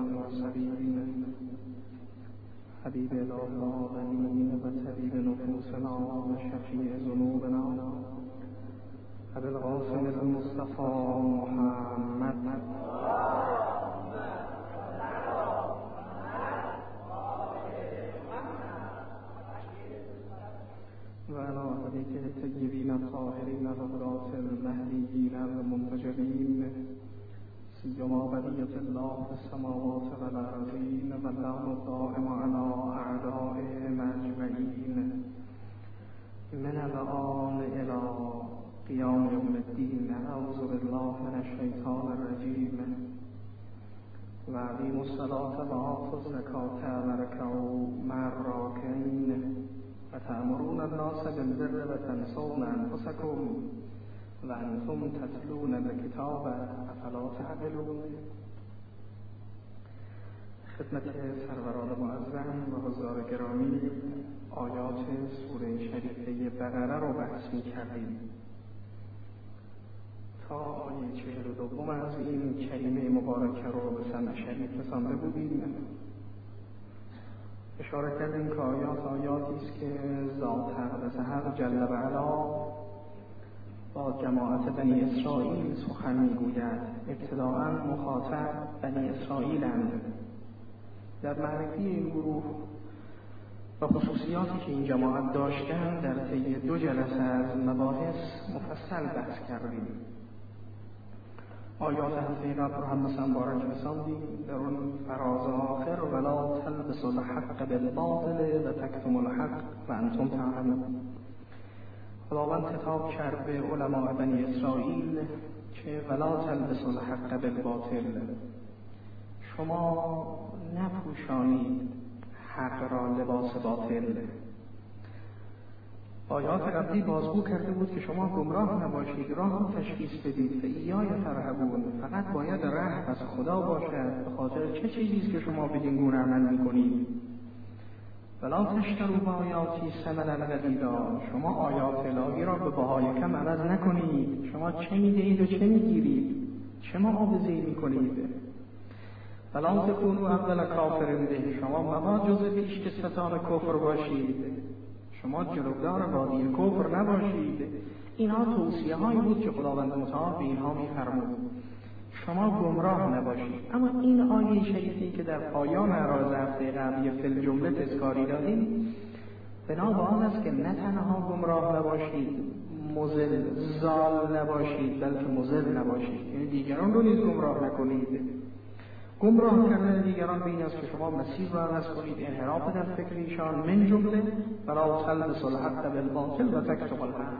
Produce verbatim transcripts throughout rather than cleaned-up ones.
المرسلين حبيب الله العالمين وطبيب نفوسنا وشفيع ذنوبنا أبي القاسم المصطفى محمد وعلى آله الطيبين الطاهرين الغراة المهديين المنتجبين سيما بقية الله في السماوات والأرضين واللعن الدائم على أعدائهم أجمعين من الآن إلى قيام يوم الدين. أعوذ بالله من الشيطان الرجيم. وأقيموا الصلاة وآتوا الزكاة واركعوا مع الراكعين وتأمرون الناس بالبر وتنسون أنفسكم وأنتم تتلون الكتاب أفلا تعقلون. خدمت سروران معظم و حضار گرامی آیات سوره شریفه بقره رو بحث می‌کردیم تا آیه چهل و دوم از این کریمه مبارکه رو به سند شریف رسانده بودیم. اشاره کردیم که آیات آیاتی است که ذات اقدس حق جل و علا با جماعت بنی اسرائیل سخن میگوید. ابتداءً مخاطب بنی اسرائیلند. در معرفی این گروه و خصوصیاتی که این جماعت داشتند در طی دو جلسه از مباحث مفصل بحث کردیم. آیات هفته قبل رو هم مثلا مبارک رساندیم. در اون فراز آخر ولا تلبسوا الحق بالباطل و تکتموا الحق و انتم تعلمون. خداوند خطاب کرد به علماء بنی اسرائیل که ولا تلبسوا الحق بالباطل، شما نپوشانید حق را لباس باطل. آیات قبلی بازگو کرده بود که شما گمراه نباشید، راه تشخیص بدید. فایای فرهبون، فقط باید ره از خدا باشد. به خاطر چه چیزیست که شما بدین گونه عمل میکنید؟ ولا تشتروا بآیاتی ثمنا قلیلا، شما آیات الهی را به بهای کم عوض نکنید. شما چه میدهید و چه میگیرید؟ چه معاوضه‌ای میکنید؟ ولا تکونوا اول کافر به، شما مبادا جز پیشکسوتان کفر باشید. شما جلوگار وادی کفر نباشید. اینها توصیه هایی بود که خداوند متعال به اینها میفرمود شما گمراه نباشید. اما این آیه شریفی که در پایان عراض هفته قبلی فی الجمله تذکاری دادیم بنا به آن است که نه تنها گمراه نباشید، مضل ضال نباشید، بلکه مضل نباشید، یعنی دیگران رو نیز گمراه نکنید. گمراه کردن دیگران به این است که شما مسیر را عوض کنید، انحراف در فکر ایشان. من جمله ولا تلبسوا الحق بالباطل و تکتموا الحق،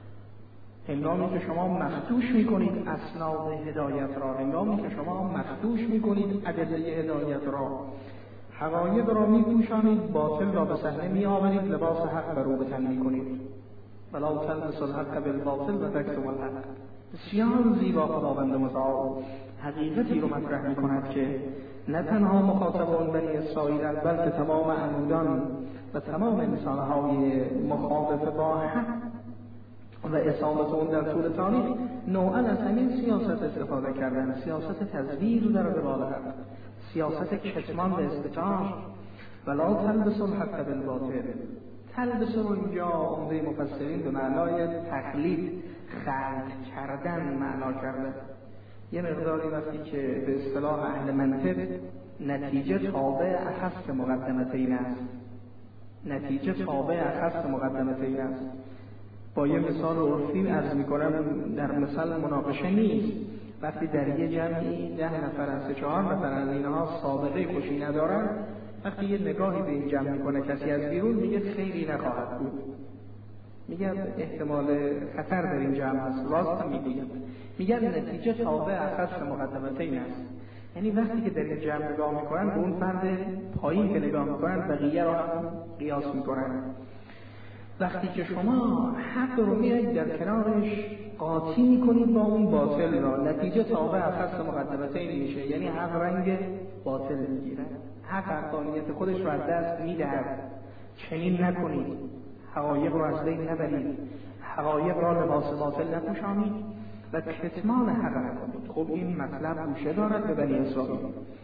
هنگامی که شما مخدوش میکنید اسناد هدایت را، هنگامی که شما مخدوش میکنید ادله هدایت را، حقایق را میپوشانید، باطل را به صحنه میآورید، لباس حق بر او به تن میکنید. ولا تلبسوا الحق بالباطل و تکتموا الحق. بسیار زیبا خداوند متعال حقیقتی رو مطرح میکند که نه تنها مخاطبان بنی اسرائیل بلکه تمام عنودان و تمام انسانهای مخالف با حق و اصالت اون در طول تاریخ نوعا از همین سیاست استفاده کردن. سیاست تزویر در قبال حق، سیاست کتمان و استتار. ولا تلبسوا الحق بالباطل. تلبسوا رو اینجا عمده مفسرین به معنای تقلید، خلق کردن معنا کرده. یه مقداری وقتی که به اصطلاح اهل منطق نتیجه تابع اخص مقدمتین است، نتیجه تابع اخص مقدمتین است. با یه مثال عرفی عرض میکنم، در مثال مناقشه نیست. وقتی در یه جمعی ده نفر سه چهار نفر از اینها سابقه خوشی ندارن، وقتی یه نگاهی به این جمع میکنه کسی از بیرون میگه خیری نخواهد بود، میگن احتمال خطر در این جمع هست، راست میگن. میگن نتیجه تابع اخص مقدمتین است. یعنی وقتی که در این جمع نگاه میکنن به اون فرد پایین که نگاه میکنن بقیه رو هم قیاس میکنن. وقتی که شما حق رو میایید در کنارش قاطی میکنید با اون باطل را، نتیجه تابع اخص مقدمتین میشه. یعنی حق رنگ باطل میگیره، حق حقانیت خودش رو از دست میدهد. چنین نکنید، حقایق رو از بین نبرید، حقایق را لباس باطل نپوشانید و کتمان حق نکنید. خب این مطلب گوشه دارد به بنی اسرائیل.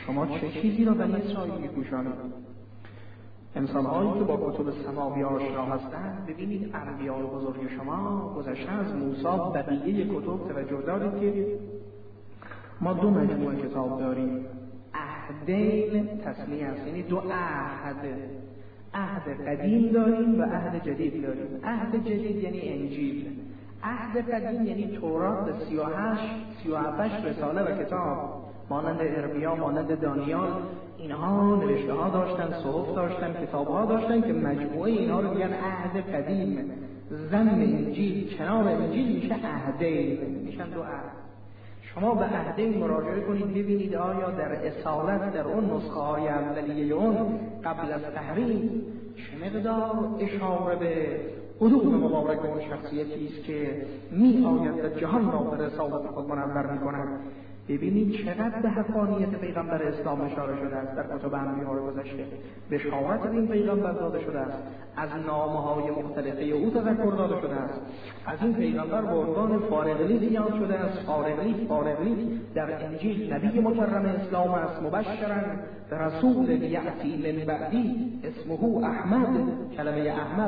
شما چه چیزی را بنی اسرائیل می‌پوشانید؟ انسان‌هایی که با کتب سماوی آشنا هستند، ببینید انبیاء بزرگ شما گذشته از موسی بقیه کتب توجه دارید که ما دو مجموعه کتاب داریم. عهدین تسمیه است، یعنی دو عهد، عهد قدیم داریم و عهد جدید داریم. عهد جدید یعنی انجیل، عهد قدیم یعنی تورات به سی و هشت سی و هفت رساله و کتاب مانند ارمیا، مانند دانیال. اینها نوشته ها داشتن، صحف داشتن، کتاب ها داشتن که مجموعه اینها رو میگن عهد قدیم. ضمن انجیل کنار انجیل میشه عهدین، میشن دو عهد. شما به عهدین مراجعه کنید ببینید آیا در اصالت در اون نسخه های اولیه اون قبل از تحریم چه مقدار اشاره به قدوم مبارک اون شخصیتی است که می آید و جهان را به رسالت خود منور می کند. ببینید چقدر به حقانیت پیغمبر اسلام اشاره شده است در کتب انبیاء گذشته. بشارت این پیغمبر داده شده است، از نامه‌های مختلفه او تذکر داده شده است. از این پیغمبر به عنوان فارغلیت یاد شده است. فارغلیت فارغلیت در انجیل نبی مکرم اسلام است، مبشرا به رسول یأتی من بعدی اسمه احمد. کلمه احمد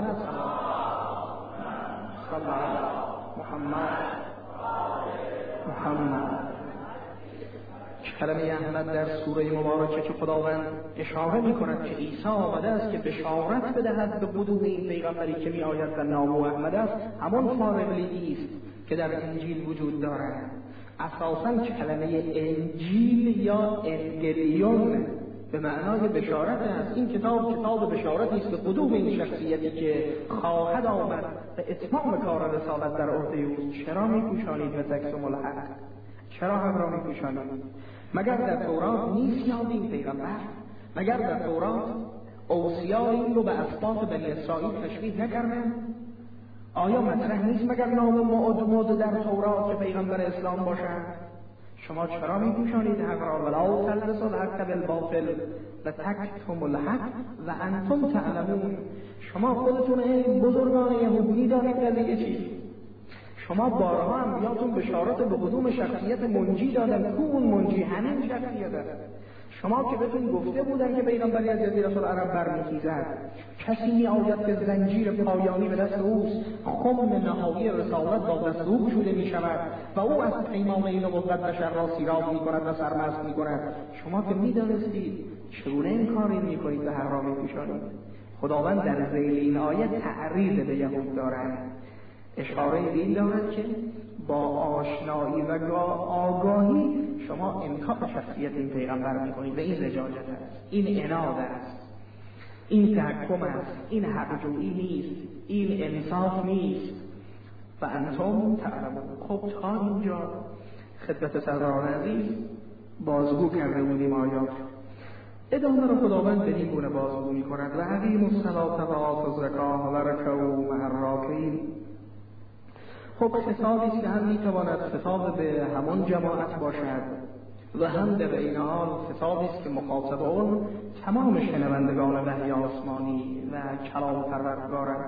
صلی الله علیه محمد محمد کلمه احمد در سوره مبارکه که خداوند اشاره می‌کند که عیسی آمده است که بشارت بدهد به قدوم این پیغمبری که می‌آید و نام او احمد است، همون فارغلیتی است که در انجیل وجود دارد. اساساً کلمه انجیل یا انگلیون به معنای بشارت است. این کتاب کتاب بشارتی است به قدوم این شخصیتی که خواهد آمد به اتمام کار رسالت در عهده اوست. چرا می‌پوشانید به تکتم الحق؟ چرا هم را می‌پوشانید؟ مگر در تورات نیست یاد این پیغمبر؟ مگر در تورات اوصیا این رو به اسباط بنی اسرائیل تشریح نکردن؟ آیا مطرح نیست مگر نام معدمد در تورات که پیغمبر اسلام باشد؟ شما چرا می‌پوشانید حق را؟ ولا تلبسوا الحق بالباطل و تکتموا الحق و انتم تعلمون. شما خودتون این بزرگان یهودی دارید قضیه چی؟ شما بارها انبیاتون بشارت به قدوم شخصیت منجی دادن. کو اون منجی؟ همین شخصیت است. شما که بهتون گفته بودن که پیغمبری از جزیره العرب برمیخیزد، کسی می آید که زنجیر پایانی به دست اوست، خم نهایی رسالت با دست او گشوده می شود و او از پیمان این قدرت بشر را سیراب می کند و سرمست می کند. شما که می دانستید چگونه این کاری می کنید به حق را می پوشانید؟ خداوند در ذیل این آیه تعریض به یهود دارد، اشاره به این دارد که با آشنایی و آگاهی شما انکار شخصیت این پیغمبر میکنید و این لجاجت است، این عناد است، این تحکم است، این حقجویی نیست، این انصاف نیست. و انتم تعلمون. خب تا اینجا خدمت سروران عزیز بازگو کرده بودیم آیات. ادامه رو خداوند به این گونه بازگو میکند و اقیموا الصلاة و آتوا الزکاة و ارکعوا مع الراکعین. خب خطابی است که هم میتواند خطاب به همون جماعت باشد و هم در این حال خطابی است که مخاطب اون تمام شنوندگان وحی آسمانی و کلام پروردگارند.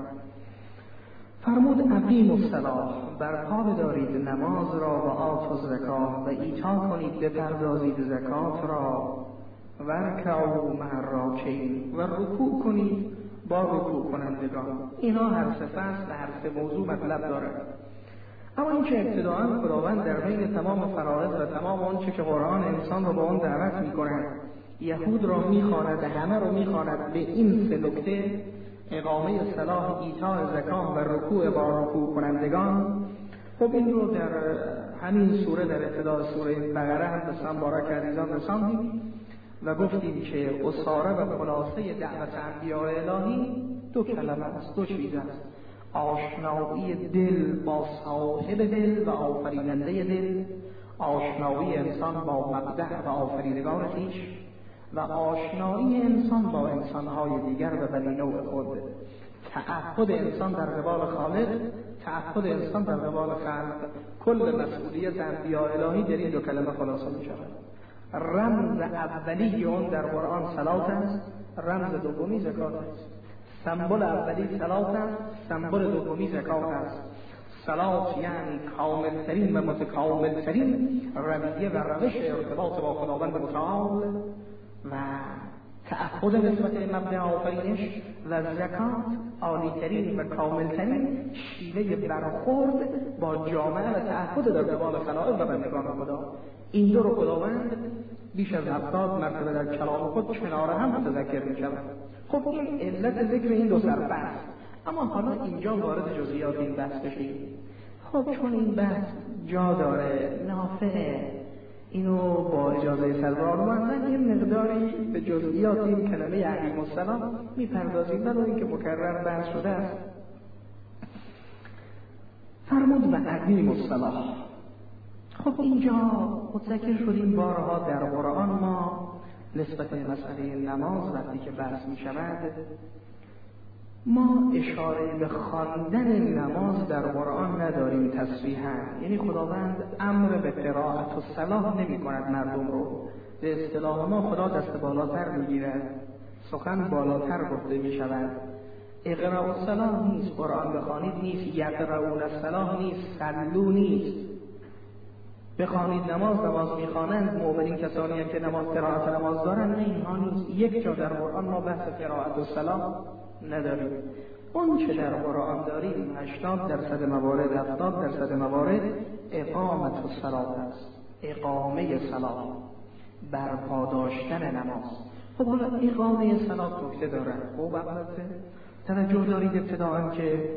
فرمود اقیموا الصلاة، برپا بدارید نماز را و آتوا الزکاة و ایتا کنید بپردازید زکات را و ارکعوا مع الراکعین و رکوع کنید با رکوع کنندگان. اینا هر سه فصل هر سه موضوع مطلب دارد. اما این که ابتداءً خداوند در بین تمام فرائض و تمام آنچه که قرآن انسان رو به آن دعوت می‌کند یهود را می‌خواند، همه رو می‌خواند به این سه نکته، اقامه صلاح، ایتاء زکات و رکوع با رکوع کنندگان. خب این رو در همین سوره در ابتدای سوره بقره هم بسان بارک عزیزان رساندیم و گفتیم که اساره و خلاصه دعوت انبیاء الهی دو کلمه است، دو چیز است: آشنایی دل با صاحب دل و آفریننده دل، آشنایی انسان با مبدأ و آفریدگار خویش و آشنایی انسان با انسانهای دیگر و بنی نوع خود. تعهد انسان در قبال خالق، تعهد انسان در قبال خلق. کل مسئولیت انبیاء الهی در این دو کلمه خلاصه می شود. رمز اولی اون در قرآن صلات است، رمز دومی زکات است. سمبل اولی صلات است، سمبل دومی زکات است. صلات یعنی کاملترین و متکاملترین رویه و روش ارتباط با خداوند متعال و تعهد نسبت مبدأ آفرینش و زکات عالی‌ترین و کاملترین شیوه برخورد با جامعه و تعهد در قبال خلائق و بندگان خدا. این دو رو خداوند بیش از هفتاد مرتبه در کلام خود کنار هم متذکر می شود. خب این علت ذکر این دو سربست. اما حالا اینجا وارد جزئیات این بحث بشیم. خب چون این بحث جا داره، نافعه، اینو با اجازه سرور من یه مقداری به جزئیات این کلمه علیهم السلام میپردازیم، برای اینکه مکرر بحث شده است. فرمود و علیهم السلام. خب اینجا متذکر شدیم بارها در قرآن ما نسبت مسئله نماز وقتی که بحث می شود ما اشاره به خواندن نماز در قرآن نداریم تصریحاً، یعنی خداوند امر به قرائت و صلاح نمی کند مردم رو. به اصطلاح ما خدا دست بالاتر می گیرد، سخن بالاتر گفته می شود. اقرأ الصلاح نیست، قرآن بخوانید نیست، یقرؤون الصلاح نیست، صلوا نیست. بخوانید نماز نماز میخوانند مؤمنین کسانی هم که نماز قرائت نماز دارن، نه اینها نیست. یک جا در قرآن ما بحث قرائت و صلاح نداریم. اون چه در قرآن داریم هشتاد درصد موارد، هفتاد درصد موارد اقامت الصلاة است، اقامه صلاح، برپا داشتن نماز. خب حالا اقامه صلاح نکته داره. خب البته توجه دارید ابتداءً که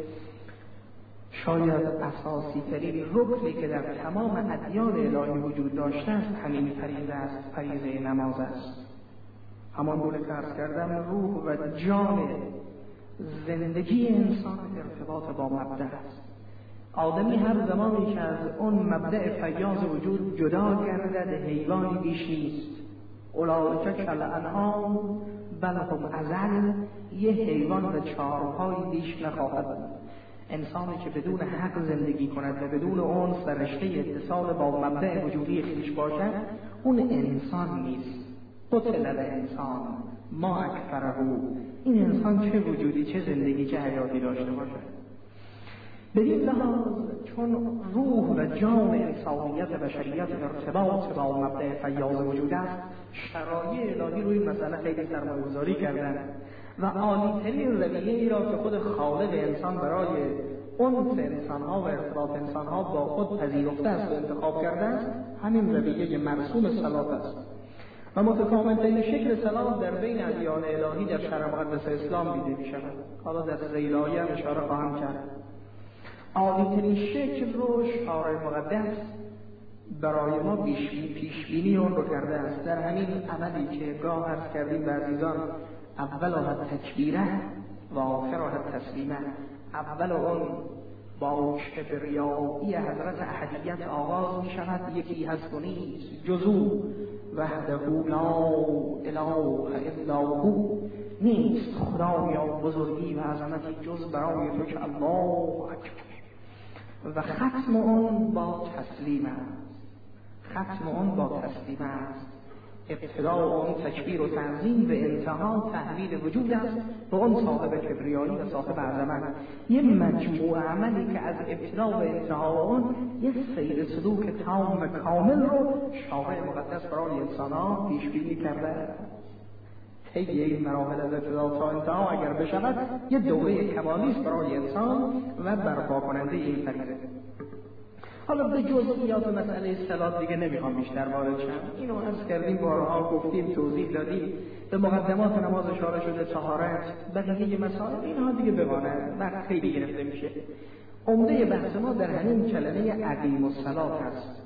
شاید اساسی ترین رکنی که در تمام ادیان الهی وجود داشته است همین فریضه است، فریضه نماز است. همان گونه که عرض کردم روح و جان زندگی انسان ارتباط با مبدأ است. آدمی هر زمانی که از اون مبدأ فیاض وجود جدا گردد حیوانی بیش نیست. اولئک کالانعام بل هم اضل، یه حیوان و چهارپایی بیش نخواهد بود. انسانی که بدون حق زندگی کند و بدون انس و رشته اتصال با مبدأ وجودی خویش باشد، اون انسان نیست. قتل الانسان ما اکفره، این انسان چه وجودی، چه زندگی، چه حیاتی داشته باشد. بدین لحاظ چون روح و جان انسانیت و بشریت ارتباط با مبدأ فیاض وجود است، شرایع الهی روی مسئله خیلی سرمایه‌گذاری کردن و عالی‌ترین رویه‌ای را که خود خالق انسان برای انس انسان‌ها و ارتباط انسان‌ها با خود پذیرفته است و انتخاب کرده است، همین رویه مرسوم صلات است. و متکامل‌ترین شکل صلاح در بین ادیان الهی در شرع مقدس اسلام دیده می‌شود. حالا در ذیل آیه اشاره خواهم کرد. عالی‌ترین شکل رو شارع مقدس برای ما پیش بینی اون رو کرده است. در همین عملی که گاه عرض کردیم به عزیزان، اولها تکبیره و آخرها تسلیمه. اول اون با کبریایی حضرت احدیت آغاز می شود، یکی هست و نیست جزو وحده لا اله الا هو، نیست خدا یا بزرگی و عظمتی جز برای تو که الله اکبر. و ختم اون با تسلیم است، ختم اون با تسلیم است. ابتدا اون تکبیر و تعظیم به انتها تحویل وجود است و اون صاحب کبریایی و صاحب عظمت. یه مجموع عملی که از ابتدا و انتها اون یه سیر سلوک تام و کامل رو شارع مقدس برای انسان‌ها پیش بینی کرده. طی این مراحل از ابتدا تا انتها اگر بشود یه دوره کمالی است برای انسان و برپا کننده این فریضه. حالا به جزئیات مسئله صلات دیگه نمیخوام بیشتر وارد شم. اینو عرض کردیم، بارها گفتیم، توضیح دادیم، به مقدمات نماز اشاره شده، طهارت، بقیه مسائل اینها دیگه بمانه، وقت خیلی گرفته میشه. عمده بحث ما در همین کلمه عقیم الصلات هست.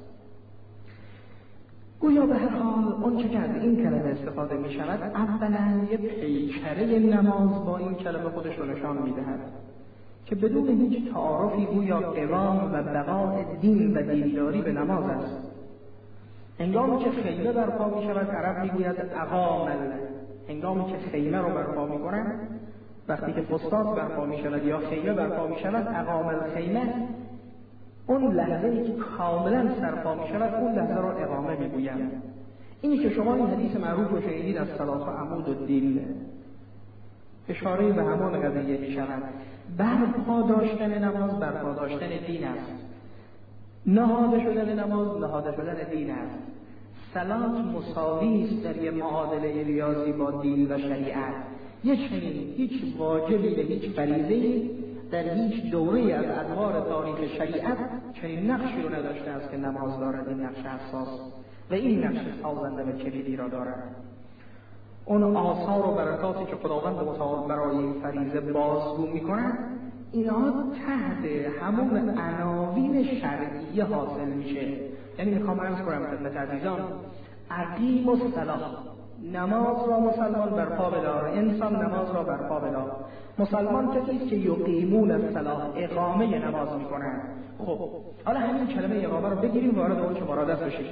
گویا به هر حال اون چه که از این کلمه استفاده می شود اولا یه پیکره نماز با این کلمه خودش رو نشان می دهد که بدون هیچ تعارفی گویا قوام و بقای دین و دینداری به نماز است. هنگامی که خیمه برپا می شود عرب می گوید اقام، هنگامی که خیمه رو برپا می کنند، وقتی که فستاد برپا می شود یا خیمه برپا می شود اقام الخیمه، اون لحظه‌ای که کاملا سرپا می شود اون لحظه رو اقامه می گویند. اینی که شما این حدیث معروف رو شنیدید از صلات و عمود الدین، اشاره به همان قضیه می شود. برپا داشتن نماز برپا داشتن دین است. نهاده شدن نماز نهاده شدن دین است. صلات مساوی است در یک معادله ریاضی با دین و شریعت. یک چنین هیچ واجبی به هیچ فریضه‌ای در هیچ دوره‌ای از ادوار تاریخ شریعت چنین نقشی رو نداشته است که نماز دارد. این نقش اساس و این نقش سازنده و کلیدی را دارد. اون آثار و برکاتی که خداوند متعال برای این فریضه بازگو می‌کند، اینها تحت همون عناوین شرعیه حاصل میشه. یعنی میخوام عرض کنم خدمت عزیزان، اقیم الصلاة، نماز را مسلمان برپا بدار، انسان نماز را برپا بدار. مسلمان کسی است که یقیمون الصلاة، اقامه نماز میکنند. خب حالا همین کلمه اقامه رو بگیریم وارد اون که مرادف بشیم.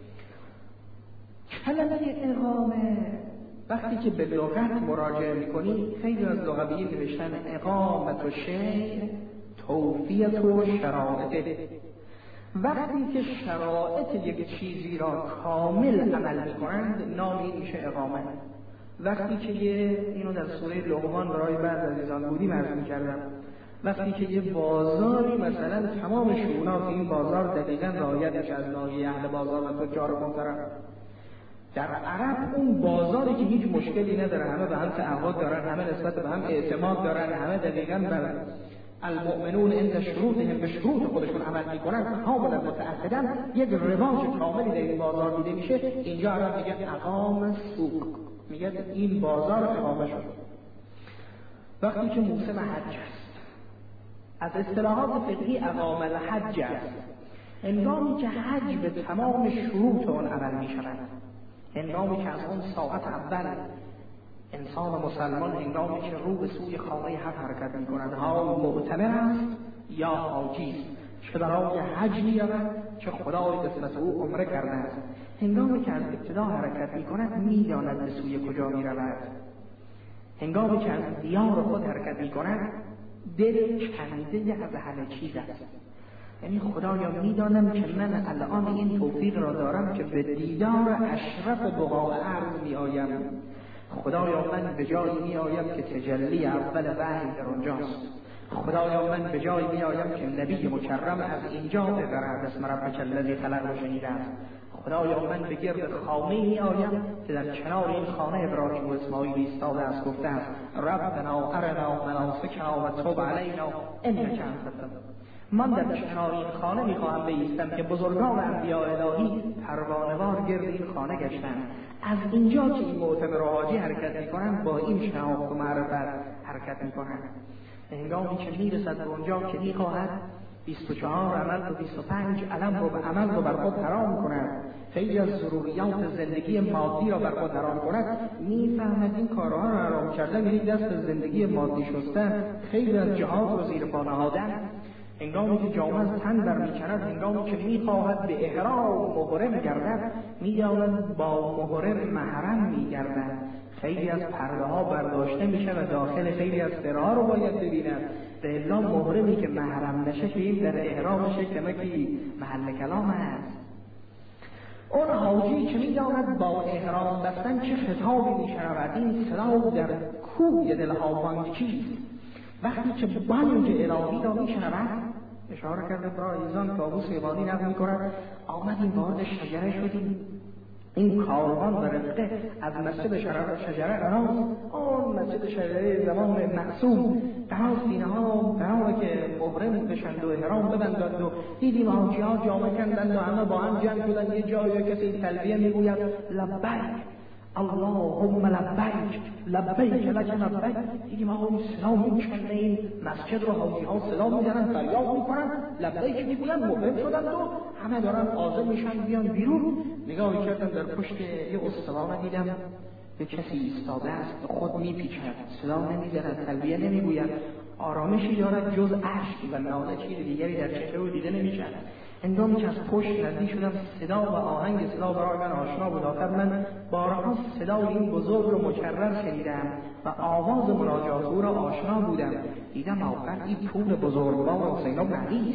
کلمه اقامه وقتی که به لغت مراجعه میکنی، خیلی از لغویین نوشتن اقامت و شیء توفیت و شرایط. وقتی که شرایط یک چیزی را کامل عمل میکنند نام این میشه اقامه. وقتی که یه اینو در سوره لقمان برای بعض عزیزان بودیم عرض میکردم، وقتی که یه بازاری مثلا تمام شئونات این بازار دقیقاً رعایت میشه از ناحیه اهل بازار و تجار محترم، در عرب اون بازاری که هیچ مشکلی نداره، همه به هم تعهد دارن، همه نسبت به هم اعتماد دارن، همه دقیقاً بر المؤمنون عند شروطهم به شروط خودشون عمل میکنن، کاملا متعهدن، یک رواج کاملی در این بازار دیده میشه. اینجا عرب میگن اقام سوق، میگن این بازار اقامه شد. وقتی که موسم حج است، از اصطلاحات فقهی اقام الحج است، هنگامی که حج به تمام شروط اون عمل میشود، هنگامی که از اون ساعت اول انسان مسلمان هنگامی که رو به سوی خانه حق حرکت می‌کند، ها معتمر است یا حاجی است، چه برای حج می‌رود چه خدای قسمت او عمره کرده است، هنگامی که از ابتدا حرکت می‌کند می‌داند به سوی کجا می‌رود. هنگامی که از دیار خود حرکت می‌کند دل کنده از همه چیز است. یعنی خدایا می‌دانم که من الان این توفیق را دارم که به دیدار اشرف بقاع ارض می‌آیم. خدایا من به جایی می آیم که تجلی اول وحی در اونجاست. خدایا من به جایی می آیم که نبی مکرم از اینجا ببرد اسم ربک الذی خلق رو شنیدم. خدایا من به گرد خانه می آیم که در کنار این خانه ابراهیم و اسماعیل ایستاده است، گفته است ربنا ارنا مناسکنا و تب علینا انک انت التواب. من در کنار این خانه میخواهم بایستم که بزرگان انبیاء الهی پروانه‌وار گرد این خانه گشتند. از اینجا که این معتمر و حاجی حرکت میکنند با این شناخت و معرفت حرکت میکنند. هنگامی که میرسد به اونجا که میخواهد بیست و چهار عمل و بیست و پنج علم رو به عمل رو بر خود حرام کند، خیلی از ضروریات زندگی مادی را بر خود حرام کند، میفهمد این کارها را حرام کردن یعنی دست به زندگی مادی شستن، خیلی از جهات رو زیر پا نهادن. هنگامی که جامه از تن برمی‌کند، هنگامی که می‌خواهد به احرام محرم گردد، می‌داند با محرم محرم می‌گردد. خیلی از پرده ها برداشته میشه و داخل خیلی از سرها رو باید ببیند. به الا محرمی که محرم نشه که این در احرامش کمکی محل کلام هست. اون حاجی که می‌داند با احرام بستن چه خطابی می‌شنود، این صدا در کوی دلها بانگ چیست. وقتی که بانگ الهی را میشنود، اشاره کرده با ایزان کابوس ایمانی نقل میکند، آمدیم وارد شجره شدیم، این کاروان و رفقه از مسجد شجره قرار، آن مسجد شجره زمان معصوم قرار سینه ها قراره که محرم بشند و احرام ببندند و دیدیم حاجی ها جامه کندند و همه با هم جمع شدند. یه جایی کسی تلبیه میگوید لبیک اللهم لبیک لبیک لک لبیک. دیدیم آقا این صدا میکنه، این مسجد رو حاجی ها صدا میزنن، فریاد میکنن، لبیک میگوین، محرم شدند و همه دارن آزم میشن بیان بیرون. نگاهی کردم در پشت یه استوانه دیدم به کسی ایستاده است، خود میپیچد، صدا نمیزند، تلبیه نمیگوید، آرامشی دارد جز اشک و ناله، چیز دیگری در چهره او دیده نمیشد. هنگامی که از پشت نزدیک شدم، صدا و آهنگ صدا برای من آشنا بود. آخر من بارها صدای این بزرگ رو مکرر شنیدم و آواز مناجات او را آشنا بودم. دیدم آخر این پول بزرگوار حسین بن علی است.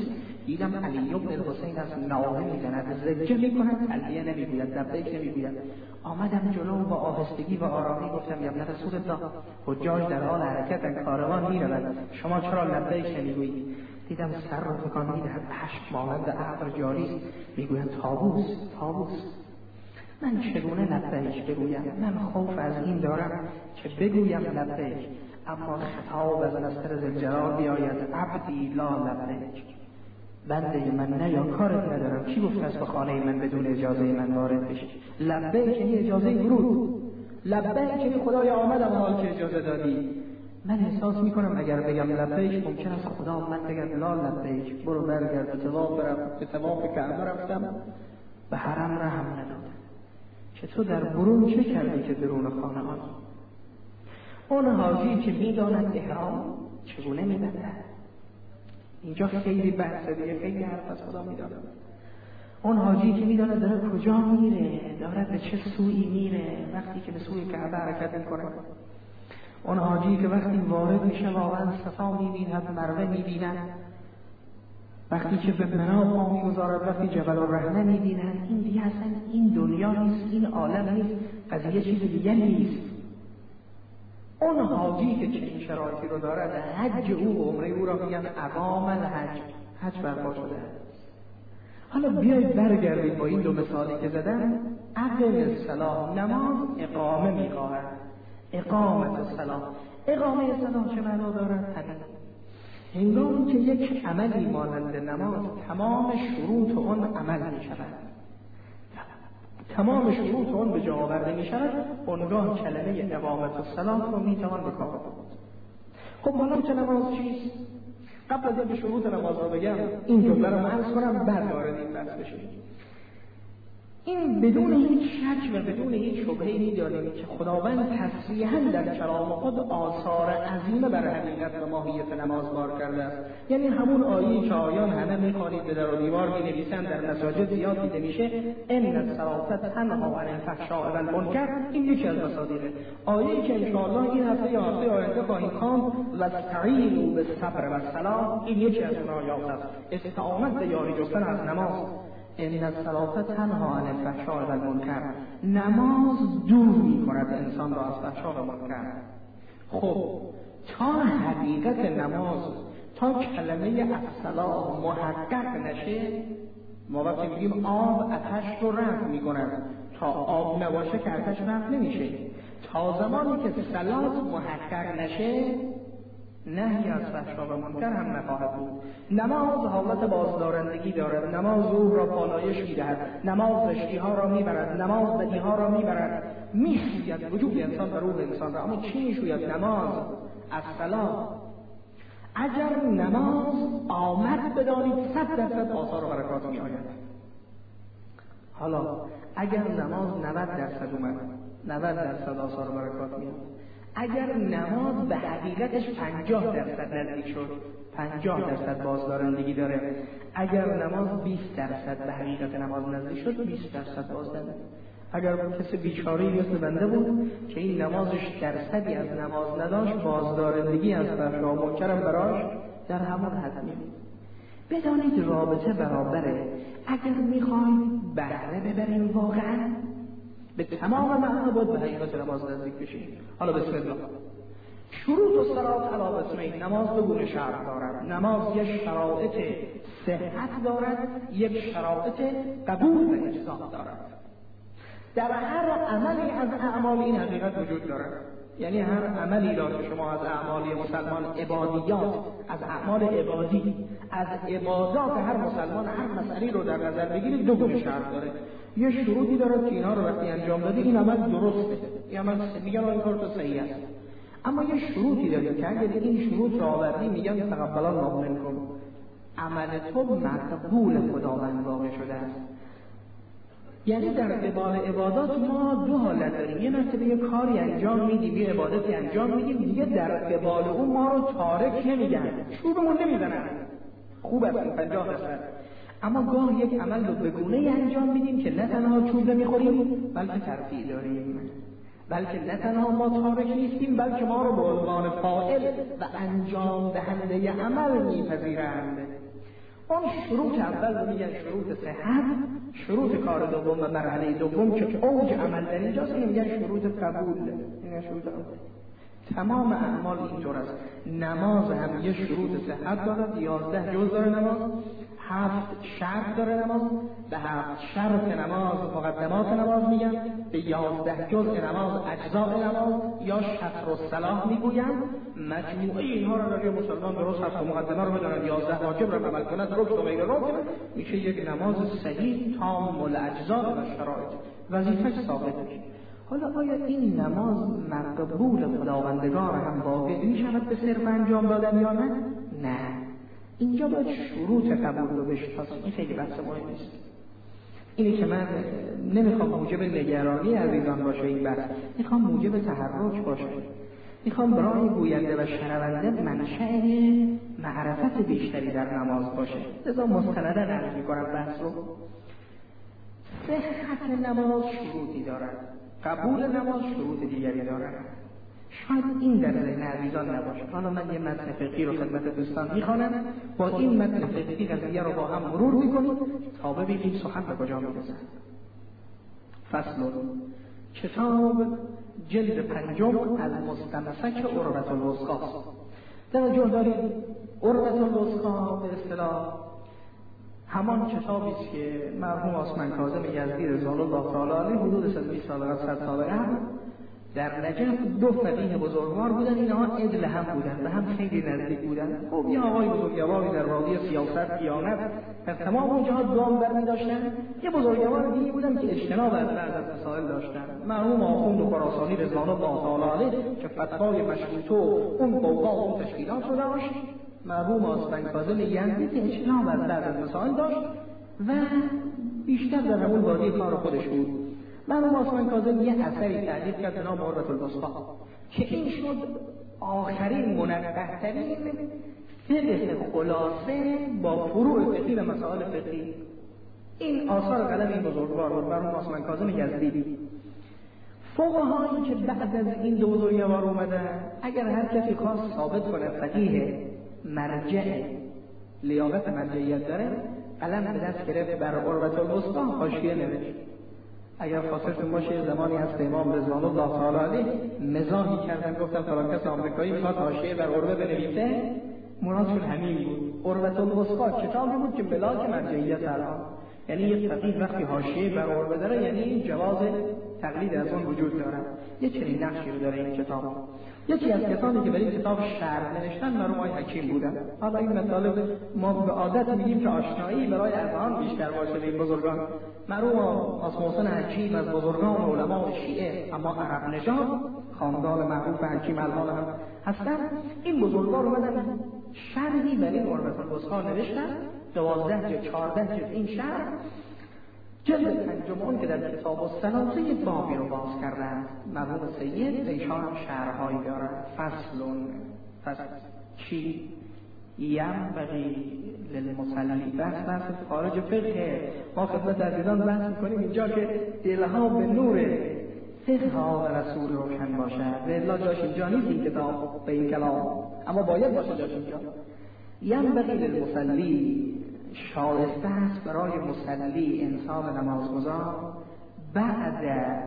دیدم علی بن الحسین از ناله میزند، زجه میکند، تلبیه نمیگوید، لبیک نمیگوید. آمدم جلو با آهستگی و آرامی گفتم یا ابن رسول الله، حجاج در حال حرکت، کاروان میرود، شما چرا لبیک نمیگویید؟ دیدم سر رو تکان میدهد، اشک مانند ابر جاری است، میگوید طاووس طاووس. من چگونه لبیک بگویم؟ من خوف از این دارم که بگویم لبیک اما خطاب از نصر ذوالجلال بیاید عبدی لا لبیک، بنده من نه یا کارت ندارم، کی گفته است به خانه من بدون اجازه من وارد بشی؟ لبیک یعنی اجازه ورود، لبیک یعنی خدای آمدم حال که اجازه دادی. من احساس میکنم اگر بگم لبیک ممکن است خدا من بگم لا لبیک، برو برگرد به طواف رفت، به طواف کعبه رفتم، به حرم رحم ندادم. که تو در برون چه کردی که درون خانه آنی؟ اون حاجی که میداند احرام چگونه میبندد؟ اینجا خیلی بحثه دیگه، خیلی حرف از خدا میداند. اون حاجی که میداند داره کجا میره، داره به چه سویی میره وقتی که به سوی کعبه حرکت میکنه. اون حاجی که وقتی وارد میشه واقعا صفا میبیند، مروه میبیند، وقتی که به منام ما میگذارد، وقتی جبل الرحمه میبیند. این دیگه اصلا این دنیا نیست، این عالم نیست، قضیه چیز دیگه نیست. اون حاجی که چنین شرایطی رو دارد، حج او و عمره او را میگن اقام الحج، حج برپا شده است. حالا بیایید برگردید با این دو مثالی که زدم. اقام الصلاة، نماز اقامه میخواهد، اقامت الصلاة، اقامه الصلاة چه معنا دارد؟ هنگامی که یک عملی مانند نماز تمام شروط اون عمل می شود، تمام شروط اون به جا آورده می شود، اونگاه کلمه اقامت الصلاة رو می توان به کار برد. خب حالا چه نماز چیست؟ قبل از اینکه شروط نماز رو بگم این جمله رو عرض کنم، بعد وارد این بحث بشیم. این بدون هیچ شک و بدون هیچ شبهه‌ای می‌دانیم که خداوند تصریحاً در کلام خود آثار عظیمه بر حقیقت و ماهیت نماز بار کرده است. یعنی همون آیه‌ای که آیان همه می‌خوانید، به در و دیوار می‌نویسند، در مساجد زیاد دیده میشه، ان الصلاة تنهی عن الفحشاء و المنکر، این یکی از مصادیقه. آیه‌ای که ان شاءالله این هفته یا هفته آینده خواهیم خواند، واستعینوا بالصبر والصلاة، این یکی از اون آیات است. استعانت به یاری جستن از نماز. ان الصلاة تنهی عن الفحشاء و المنکر، نماز دور می‌کند انسان را از فحشا و منکر. خب تا حقیقت نماز، تا کلمه الصلاة محقق نشه، ما وقتی میگیم آب آتش رو رفع می‌کند، تا آب نباشه که آتش رفع نمیشه. تا زمانی که صلات محقق نشه نهی از فحشا و منکر هم نخواهد بود. نماز حالت بازدارندگی دارد، نماز روح را پالایش می‌دهد، نماز زشتی‌ها را می‌برد، نماز بدی‌ها را می‌برد، می‌شوید وجود انسان و روح انسان را. اما چی می‌شوید؟ نماز، الصلاة. اگر نماز آمد بدانید صد درصد آثار و برکات می‌آید. حالا اگر نماز نود درصد اومد، نود درصد آثار و برکات می‌آید. اگر نماز به حقیقتش پنجاه درصد نزدیک شد، پنجاه درصد بازدارندگی داره. اگر نماز بیست درصد به حقیقت نماز نزدیک شد، بیست درصد بازدارندگی. اگر کسی بیچاره‌ای مثل بنده بود که این نمازش درصدی از نماز نداشت، بازدارندگی از فحشا و منکر براش در همون حد می‌بود. بدانید رابطه برابره. اگر می‌خواید بهره ببریم واقعاً به تمام معنا باید به حقیقت نماز نزدیک بشیم. حالا بسم الله. شروط الصلاة علی قسمین، نماز دو گونه شرط دارد. نماز یک شرایط صحت دارد، یک شرایط قبول و اجزا دارد. در هر عملی از اعمال این حقیقت وجود دارد. یعنی هر عملی را که شما از اعمال مسلمان، عبادیات، از اعمال عبادی، از عبادات هر مسلمان هر مسئله رو در نظر بگیرید، دو گونه شرط داره. یه شروطی داره که اینا رو وقتی انجام دادی این عمل درسته، این عمل میگن این کار تو صحیح است. اما یه شروطی داره که اگر این شروط رو آوردی میگن تقبل الله منکم، عمل تو مقبول خداوند واقع شده است. یعنی در قبال عبادات ما دو حالت داریم. یه مرتبه یه کاری انجام میدیم، یه عبادتی انجام میدیم، دیگه در قبال اون ما رو تارک نمیگن، چوبمون نمیزنن. خوب است این پنجاه درصد. اما گاه یک عمل رو به گونه‌ای انجام میدیم که نه تنها چوب نمیخوریم بلکه ترفیع داریم، بلکه نه تنها ما تارک نیستیم بلکه ما رو به عنوان فاعل و انجام دهنده عمل میپذیرند. اون شروط اول رو میگن شروط صحت، شروط کار دوم و مرحله دوم که اوج عمل در اینجاست این میگن شروط قبول. این شروط قبول. تمام اعمال اینطور است. نماز هم یه شروط صحت داره، یازده جز داره نماز، هفت شرط داره نماز، به هفت شرط نماز مقدمات نماز میگن، به یازده جزء نماز اجزاء نماز یا شطر الصلاح میگوین. مجموعه اینها رو برای مسلمان درست هفت مقدمه رو بدونن، یازده واجب رو عمل کنند، رکن و غیر رکن، میشه یک نماز صحیح تام الاجزاء و شرایط، وظیفه ثابت میشه. حالا آیا این نماز مقبول خداوندگار هم واقع می شود به صرف انجام دادن یا نه؟ نه. اینجا باید شروط قبول رو بشناسیم. این خیلی بحث مهمی است. اینی که من نمیخوام موجب نگرانی عزیزان باشه این بحث، میخوام موجب تحرک باشه. میخوام برای گوینده و شنونده منشأ معرفت بیشتری در نماز باشه. لذا مستنداً عرض میکنم بحث رو. صحت نماز شروطی دارد، قبول نماز شروط دیگری دارد. شاید این در ذهن عزیزان نباشه. حالا من یه متن فقهی رو خدمت دوستان میخوانم، با این متن فقهی قضیه رو با هم مرور میکنیم تا ببینیم سخن به کجا میرسد. فصل کتاب جلد پنجم از مستمسک عروة الوثقی. توجه دارید عروة الوثقی به اصطلاح همان کتابی است که مرحوم عثمان کاظم یزدی رضوان الله تعالی علیه حدود صد و بیست سال قبل صد سال قبل در نجف دو فقیه بزرگوار بودن، اینها عدل هم بودن و هم خیلی نزدیک بودن. خب یه آقای بزرگواری در رابطه سیاست دیانت در تمام اون جهات دام برمی داشتن، یه بزرگوار دیگه بودن که اجتناب از بعض از مسائل داشتن. مرحوم آخوند خراسانی رضوان الله تعالی علیه که فتوای مشروطه و اون قوقا و اون تشکیلات رو داشت، مرحوم عثمان کاظم یزدی که اجتناب از بعض از مسائل داشت و بیشتر در همون وادی کار خودش بود. مرحوم عثمان کاظم یه اثری تألیف کرد به نام عروة الوثقی که این شد آخرین منقح‌ترین فقه خلاصه با فروع فقهی و مسائل فقهی. این آثار قلم این بزرگوار بود، مرحوم عثمان کاظم یزدی. فقهایی که بعد از این دو بزرگوار اومدن، اگر هر کسی خواست ثابت کنه فقیه مرجع لیاقت مرجعیت داره، قلم به دست گرفت بر عروة الوثقی حاشیه نوشت. اگر خاطرتون باشه زمانی هست امام رضوان الله تعالی علیه مزاحی کردن، گفتن فلان کس آمریکایی میخواد حاشیه بر عروه بنویسه، مرادشون همین بود. عروة الوثقی کتابی بود که ملاک مرجعیت الان، یعنی یک فقیه وقتی حاشیه بر عروه داره یعنی جواز تقلید از اون وجود داره. یه چنین نقشی رو داره این کتاب. یکی از کسانی که برای این کتاب شرح نوشتن مرحوم آقای حکیم بودن. حالا این مطالب ما به عادت میگیم که آشنایی برای اذهان بیشتر باشه به این بزرگان. مرحوم آقا محسن حکیم از بزرگان علما شیعه اما عرب نژاد، خاندان معروف حکیم الان هم هستن. این بزرگان اومدن شرحی برای این عروة الوثقی نوشتن، دوازده یا چهارده جلد این شرح. جلد پنجم اون که در کتاب الثلاثه یک بابی رو باز کردن، مرحوم سید ایشان هم شرح‌هایی دارن. فصلون فصل چی ینبغی للمصلی، بحث بحث خارج فقه. ما خدمت عزیزان بحث می‌کنیم اینجا که دلها به نور فقه ها و رسول روشن باشه. الا جاش اینجا نیست این کتاب به این کلام، اما باید باشه جاش اینجا. ینبغی للمصلی، شایسته است برای مصلی انسان نمازگزار بعد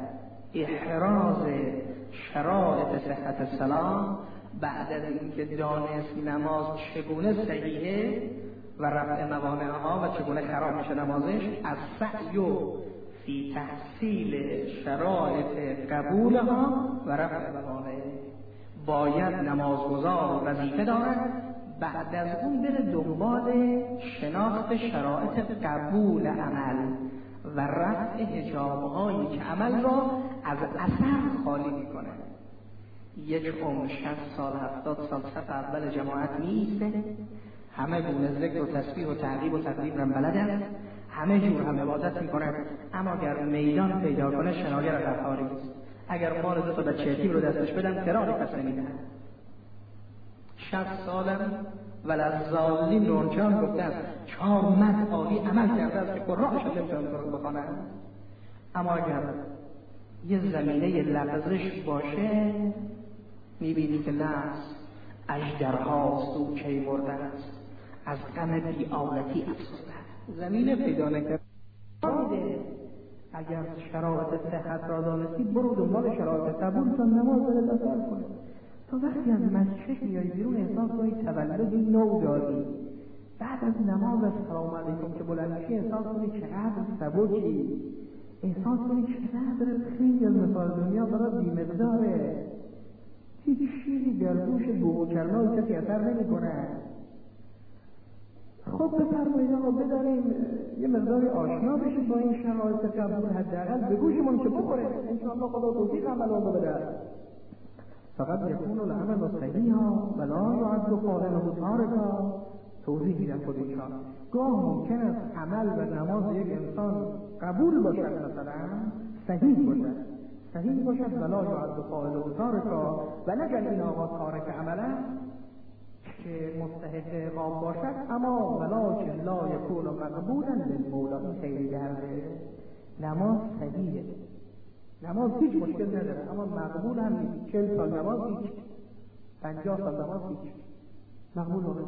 احراز شرایط صحت الصلاة، بعد از اینکه دانست نماز چگونه صحیحه و رفع موانعها و چگونه خراب میشه نمازش، از سعی فی تحصیل شرایط قبولها و رفع موانع. باید نمازگزار وظیفه دارد بعد از اون بره دنبال شناخت شرایط قبول عمل و رفع حجاب‌هایی که عمل را از اثر خالی میکنه. یک عمر شصت سال هفتاد سال صف اول جماعت میسته، همه گونه ذکر و تسبیح و تعقیب و تقریب را بلدن، همه جور هم عبادت میکنن، اما اگر میدان پیدا کنه شناگر قهاری است. اگر مال دو تا بچه یتیم رو دستش بدن ترانی پس نمیدن. شصت سالم وللضالین رو اونجان گفتن چهار مد عالی عمل کرده است که قرآنش هم نمیتونن درست بخونن، اما اگر یه زمینه لغزش باشه میبینی که لغز اژدرهاست و کی مرده است. از غم بی‌آلتی افسرده. زمین پیدا نکرده اگر شرایط صحت را دانستی برو دنبال شرایط قبول تا نماز بده اثر کنه. تا وقتی از مسجد میای بیرون احساس کنی تولدی نو داری، بعد از نماز از سلام علیکم که بلند میشی احساس کنی چقدر سبکی، احساس کنی چقدر خیلی از مثال دنیا برای بی‌مقداره، هیچ چیزی در گوش بو کلمه کسی اثر نمی‌کنه. خب بفرمایید آقا بدانیم یه مقداری آشنا بشید با این شرایط قبول، حداقل به گوشمون که بخوره انشاءالله خدا توفیق عمل رو بده. فقط یکون العمل صحیحا ولا یعد قائله تارکا. توضیح میدن خود ایشان گاه ممکن است عمل و نماز یک انسان قبول باشد، مثلا صحیح باشد صحیح باشد ولا یعد قائله تارکا، و نگل این آقا تارک عمله که مستحق عقاب باشد، اما ولکن لا یکون مقبولا للمولا. این خیلی درده. نماز صحیحه، نماز هیچ مشکل نداره، اما مقبول هم نیست. چهل سال نماز هیچ، پنجاه سال نماز هیچ، مقبول هم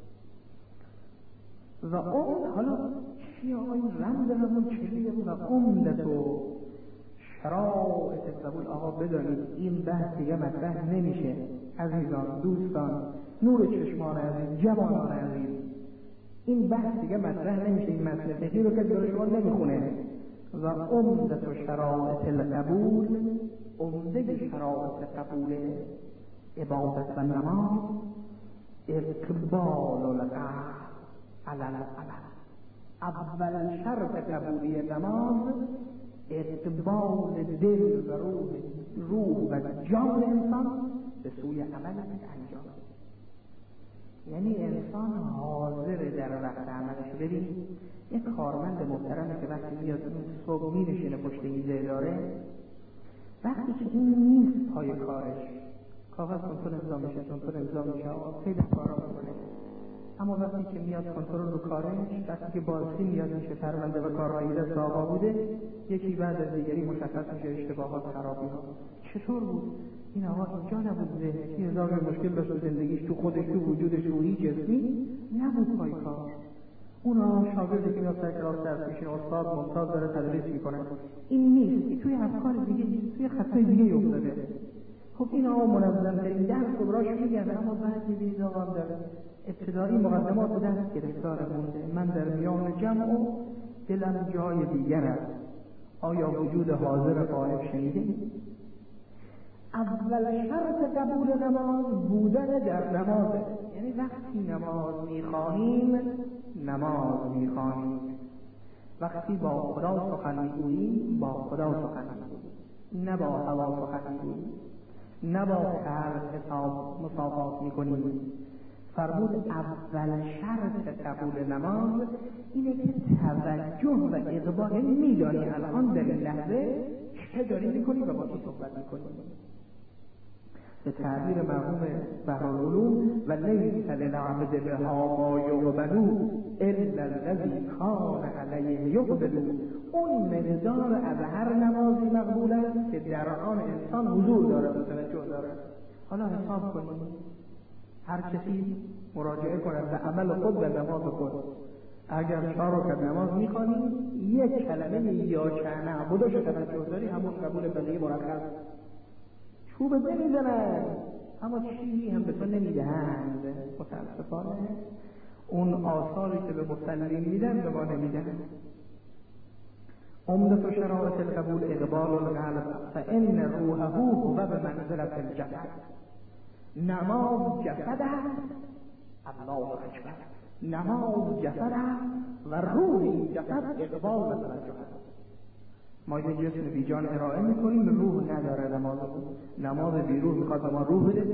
و اون حالا چی آقای رمز همون چلیه و عمدت و شرایط قبول. آقا بدانید این بحث دیگه مطرح نمیشه عزیزان، دوستان، نور چشمان عزیز، جوانان عزیز، این بحث دیگه مطرح نمیشه. این مطلب رو که داره شما نمیخونه. و عمدت و شرایط القبول، عمده شرایط قبول عبادت و نماز اقبال القلب علی العمل. اول شرط قبولی نماز اقبال دل و روح روح و جان انسان به سوی عمل انجام. یعنی انسان حاضر در وقت عملش. ببین یک کارمند محترمی که وقتی میاد صبح می‌نشینه پشت میز اداره، وقتی که این نیست پای کارش، کاغذ کنترل امضا میشه، کنترل امضا میشه، خیلی کارا میکنه، اما وقتی که میاد کنترل رو کارش، وقتی که بازی میاد میشه پرونده و کارهایی دست آقا بوده، یکی بعد از دیگری مشخص میشه اشتباهات خرابی ها. چطور بود؟ این آقا اینجا نبود، ذهنی هزار مشکل داشت تو زندگیش، تو خودش، تو وجودش، روحی جسمی نبود پای کار. اونا شاگردی که میاد سر کلاس درس میشینه، استاد ممتاز داره تدریس میکنه، این نیست، این توی افکار دیگه، توی خطای دیگه افتاده. خب این آقا منظم ترین درس رو براش میگن، اما بعد میبینید آقا در ابتدایی مقدمات درس گرفتار مونده. من در میان جمع و دلم جای دیگر است. آیا وجود حاضر غایب شنیده؟ اول شرط قبول نماز بودن در نماز، یعنی وقتی نماز میخواهیم نماز میخواهیم، وقتی با خدا سخن میگوییم با خدا سخن میگوییم، نه با هوا سخن میگوییم، نه با خلق حساب مصافات میکنیم. فرمود اول شرط قبول نماز اینه که توجه و اقبال. میدانی الان در این لحظه چه داری میکنی و با چی صحبت میکنی. به تعبیر مرحوم بهرالعلوم و لیس للعبد بها ما یقبلو الا الذی کان علیه یقبلو. اون مقدار از هر نمازی مقبول است که در آن انسان حضور داره و توجه داره. حالا حساب کنید، هر کسی مراجعه کند به عمل خود و نماز خود. اگر چهار رکعت نماز میخوانی، یک کلمه یا که نعبدش توجه داری، همون قبول بقیه مرخص. چوب نمیزنن اما چیزی هم به تو نمیدهند. متاسفانه اون آثاری که به مسلمین میدن به ما نمیدن. عمدت و شرایط القبول اقبال القلب فان روحه هو بمنزلة الجسد. نماز جسد است، الله اکبر، نماز جسد است و روح این جسد اقبال و توجه است. ما یه جسم بی جان ارائه میکنیم، روح نداره نماز. نماز بی روح میخواد ما روح بده.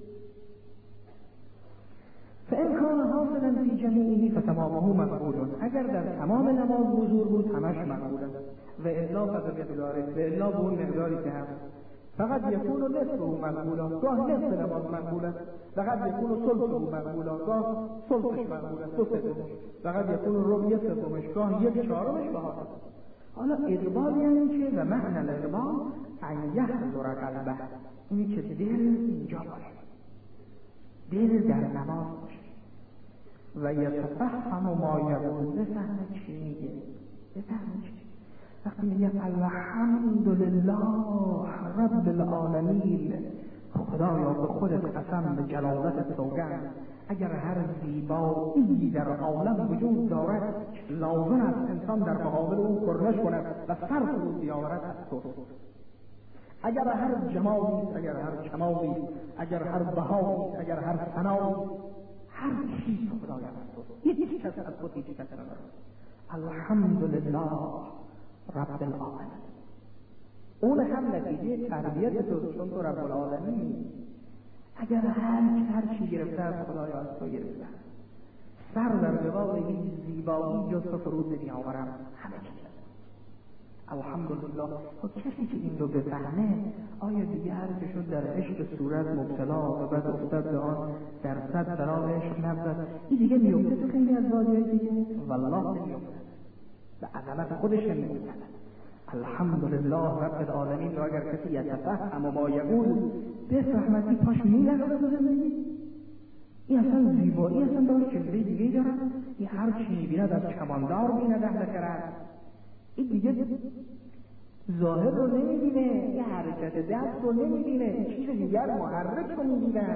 فإن كان حاصلا في جميعه فتمامه مقبول. اگر در تمام نماز حضور بود همش مقبول است. و الا فقداره، و الا به اون مقداری که هست. فقط یکون نصفه مقبولا، گاه نصف نماز مقبول است. فقط یکون ثلثه مقبولا، گاه ثلثش مقبول است، دو سومش. فقط یکون ربع سومش، گاه یک چهارمش به حال. حالا اقبال یعنی چه؟ و معنی الاقبال ان یحضر قلبه، اینی که دل اینجا باشه، دل در نماز باشه. و یتفهم ما یقول، بفهمه چی میگه، بفهمه چی. وقتی میگه الحمدلله رب العالمین، خدایا به خودت قسم، به جلالت سوگند، اگر هر زیبایی در عالم وجود دارد لازم است انسان در مقابل او کرنش کند و سر فرود بیاورد از تو. اگر هر جمالی، اگر هر کمالی، اگر هر بهایی، اگر هر ثنایی، هر چیز خدایا از تو، هیچ کس از تو هیچ کس ندارد. الحمدلله رب العالمین. اون هم نتیجه تربیت تو، چون تو رب العالمین. اگر هر هر چی گرفته از خدایا از تو گرفته، سر در قبال هیچ زیبایی جز تو فرود نمی آورم، همه چیز. الحمدلله. و کسی که این رو بفهمه، آیا دیگه هر که شد در عشق صورت مبتلا و بعد افتاد به آن در صد درام عشق نبود، این دیگه میفته تو خیلی از وادی‌های دیگه؟ والله نمیفته، به عظمت خودش نمیفته. الحمدلله رب العالمین را اگر کسی یتفهم و ما یقول، بفهمد این پاش میلرزه به زندگی، این اصلا زیبایی اصلا داره، چهره دیگه داره، این هر چی میبیند از کماندار بیند اهل خرد، این دیگه ظاهر رو نمیبینه، این حرکت دست رو نمیبینه، این چیز دیگر محرک رو میبینه.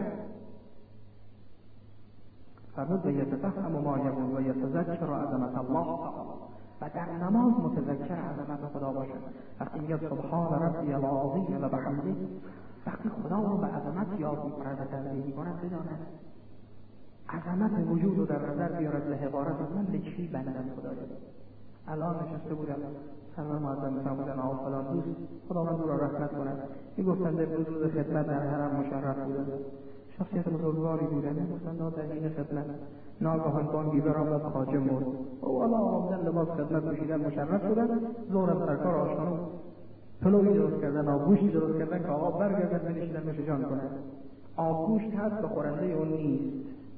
فرمود و یتفهم و ما یقول و یتذکر عظمت الله تعالی، و در نماز متذکر عظمت خدا باشه. وقتی میگه سبحان ربی العظیم و بحمده، وقتی خدا رو به عظمت یاد میکند و تسبیح میکند، بداند عظمت وجود رو در نظر بیارد به عبارت من به چی بندم خدایا. الان نشسته بودم سلام معظم فرمودن آقا فلان دوست خدا من رو رحمت کند، میگفتن در روز خدمت در حرم مشرف بودن، شخصیت بزرگواری بودن، میگفتن در این خدمت ناگهان بانگی برآمد، خواجه مرد و والا آمدن لباس خدمت پوشیدن مشرف شدن، ظهر از سرکار آشنا پلوی درست کردن، آبگوشتی درست کردن که آقا برگردن بنشینن نوش جان کنن. آبگوشت هست به خورنده اون نیست.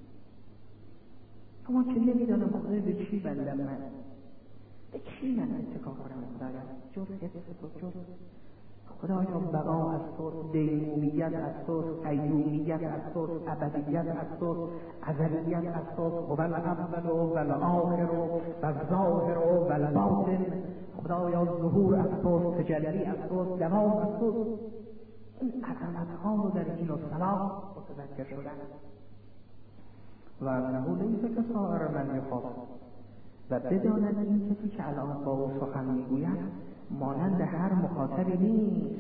اما که نمیدانم خدای به چی بندم من، به چی من اتکا کنم خدایا، جز حفظ تو، جز خدایا بقا از تو، دیمومیت از تو، قیومیت از تو، ابدیت از تو، ازلیت از تو، و الاول و الآخر و الظاهر و الباطن. خدایا ظهور از تو، تجلی از تو، دوام از تو. این عظمت‌ها رو در این اصطلاح متذکر شدن. و انه لیس کسائر من یخاف، و بداند این کسی که الان با او سخن میگوید مانند هر مخاطبی نیست.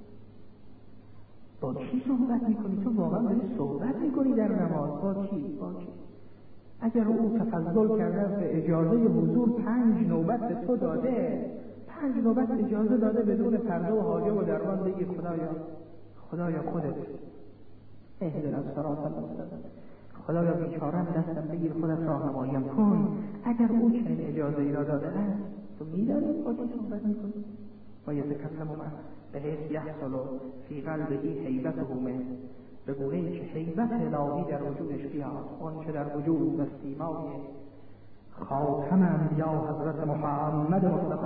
با کی صحبت میکنی؟ تو واقعا داری صحبت میکنی در نماز؟ با کی؟ با کی؟ اگر او تفضل کرده به اجازه حضور پنج نوبت به تو داده، پنج نوبت اجازه داده بدون پرده و حاجه و درمان، بگی خدایا خدایا خودت اهدنا الصراط المستقیم، خدایا بیچاره‌ام دستم بگیر خودت راهنماییم کن. اگر او چنین اجازه ای را داده است، تو میدانی با چی صحبت میکنی؟ و یتکلم من بحیث یحصل فی قلبه هیبته منه، به گونه‌ای که هیبت الهی در وجودش بیاد، آنچه در وجود و سیمای خاتم انبیا حضرت محمد مصطفی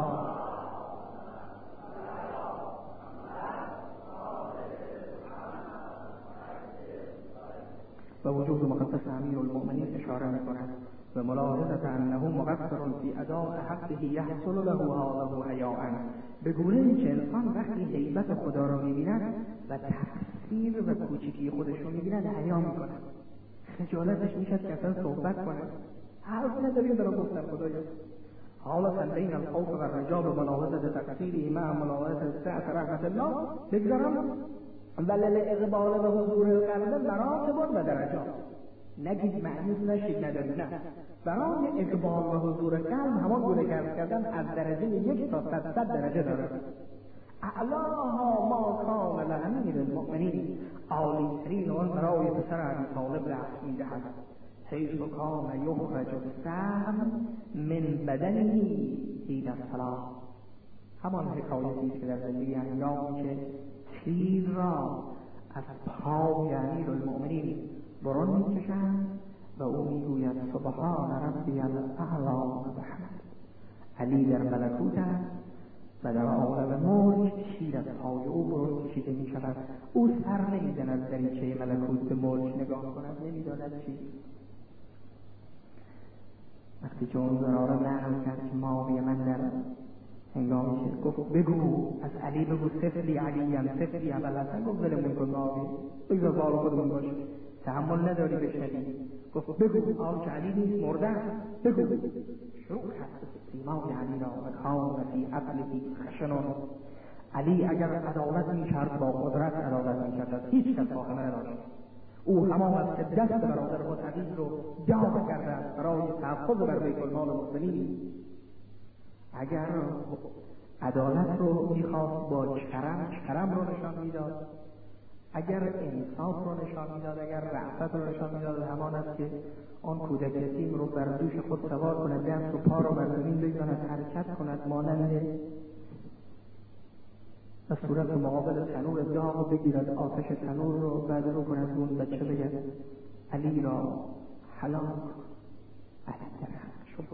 و وجود مقدس امیر المؤمنین اشاره می‌کند و ملاحظه انه مقصر فی اداء حقه یحصل له هذا حیاء، به گونه‌ای که انسان وقتی هیبت خدا را می‌بیند و تقصیر و کوچکی خودش رو می‌بیند حیا می‌کند، خجالتش می‌کشد که اصلا صحبت کنه، حرف نداریم برای گفتن خدایا. حالا بین الخوف و الرجا به ملاحظه تقصیری مع ملاحظه سعت رحمت الله بگذارم ولل اقبال و حضور القلب مراتب و درجات. نگید معنیش نشید نداری، نه، برای اقبال و حضور قلب همان گونه که عرض کردن از درجه یک تا صد صد درجه دارد. اعلاها ما کان لامیر المؤمنین، عالی ترین آن برای پسر ابی طالب رأس می‌دهد، حیث کان یخرج السهم من بدنه حین الصلاة. همان حکایتی که در زندگی ایام که تیر را از پای امیر المؤمنین برون می‌کشند و او میگوید سبحان ربی الاعلی و بحمده. علی در ملکوت است و در عالم ملک تیر از پای او برون کشیده می‌شود. او سر نمی‌زند از دریچه ملکوت به ملک نگاه کند، نمی‌داند چی. وقتی که اون زنا رو نقل کرد که ماوی من در هنگامی که گفت بگو از علی بگو سفلی علیم سفلی ابوالحسن، گفت ولمون کن ماوی، بگذار بال خودمون باشه، تحمل نداری بشنوی. گفت بگو آج علی نیست مرده، بگو. شروع کرد سیمای علی را و کان فی عقله خشنون. علی اگر عدالت می‌کرد با قدرت عدالت می‌کرد، از هیچ کس فاخر نداشت. او همان است که دست برادر خود علی رو داغ کرده برای تحفظ بر بیت المال مسلمین. اگر عدالت رو می‌خواست با کرم کرم رو نشان میداد، اگر انصاف رو نشان میداد، اگر رأفت رو نشان میداد، همان است که آن کودک یتیم رو بر دوش خود سوار کند، دست و پا رو بر زمین بزند، حرکت کند مانند و صورت مقابل تنور داغ بگیرد، آتش تنور رو بعد رو کند اون بچه بگد علی را حلال کن. علی در حق شد.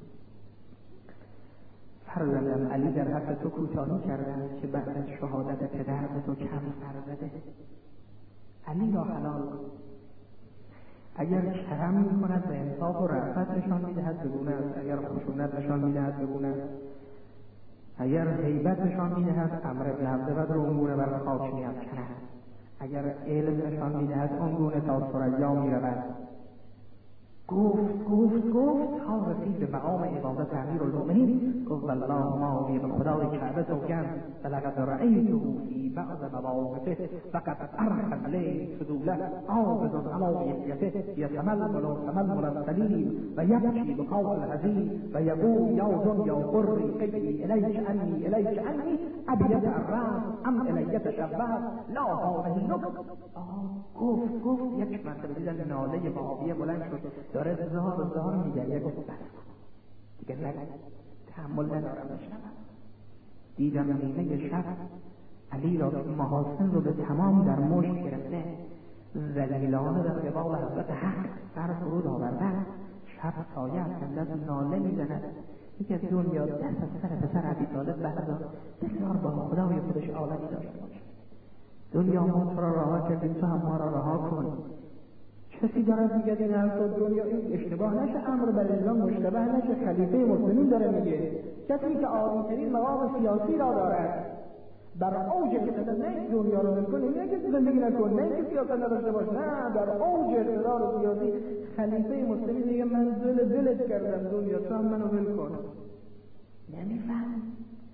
فرزندم علی در حق تو کوتاهی کردن که بعد از شهادت پدر به تو کم سر زده. علی را حلال کن. اگر کرم می کند و انصاف و رأفت نشان میدهد بگونه است، اگر خشونت نشان میدهد بگونه است، اگر هیبت نشان میدهد امر ابن عبدود رو اونگونه بر خاک می‌افکند، اگر علم نشان میدهد اونگونه تا ثریا میرود. گفت گفت گفت تا رسید به مقام عبادت امیرالمؤمنین. گفت والله ماوی به خدای کعبه سوگند فلقد رأیته فی بعض مواقفه فقد ارخى الليل فضوله عابد على لحيته يتململ تململ السليم و یبکی بقاء الحزین و یقول یا دنیا قری قیلی الیک عنی الیک عنی ابیت الرأس ام الیت شبه لا هذه لک. گفت گفت یک مرتبه دیدن ناله ماویه بلند شد، داره زار زار میگه. گفت بس دیگه نگه، تحمل ندارم بشنوم. دیدم نیمه شب علی را محاسن رو به تمام در مشت گرفته، ذلیلانه در قبال حضرت حق سر فرود آورده، شب سایه افکنده ناله میزند. یکی از دنیا دست از سر پسر ابی طالب بردار، بسیار با خدای خودش عالمی داشته باشه. دنیا ما تو را رها کردیم، تو هم ما را رها کن. کسی دارد میگه این حرف دنیا این اشتباه نشه، امر بر اسلام مشتبه نشه، خلیفه مسلمین داره میگه. کسی که عالی‌ترین مقام سیاسی را دارد در اوج اقتدار، نه دنیا رو ول کنه، نه که زندگی نکن، نه که سیاست نداشته باش، نه در اوج اقتدار سیاسی خلیفه مسلمین میگه من دل دلت کردم دنیا، تو هم منو ول کن. نمیفهم.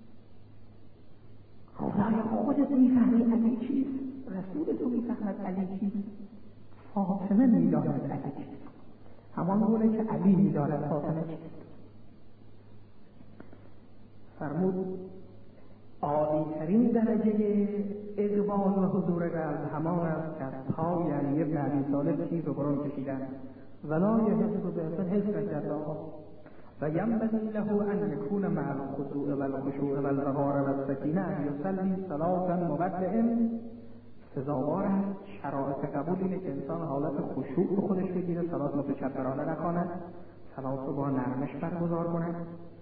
خدای خودت میفهمی علی چیست، رسول تو میفهمد علی چیست، فاطمه میداند علی چیست، همان گونه که علی میداند فاطمه چیست. فرمود عالی ترین درجه اقبال و حضور قلب همان است که از پای علی ابن ابی طالب تیر و برون کشیدن. ولا یحس به حس جزاء و ینبغی له ان یکون مع الخضوع و الخشوع و الوقار و السکینه یصلی صلاة مبدع. سزاوار است شرایط قبول اینه که انسان حالت خشوع به خودش بگیره، صلات متکبرانه نخواند، صلات رو با نرمش برگزار کند،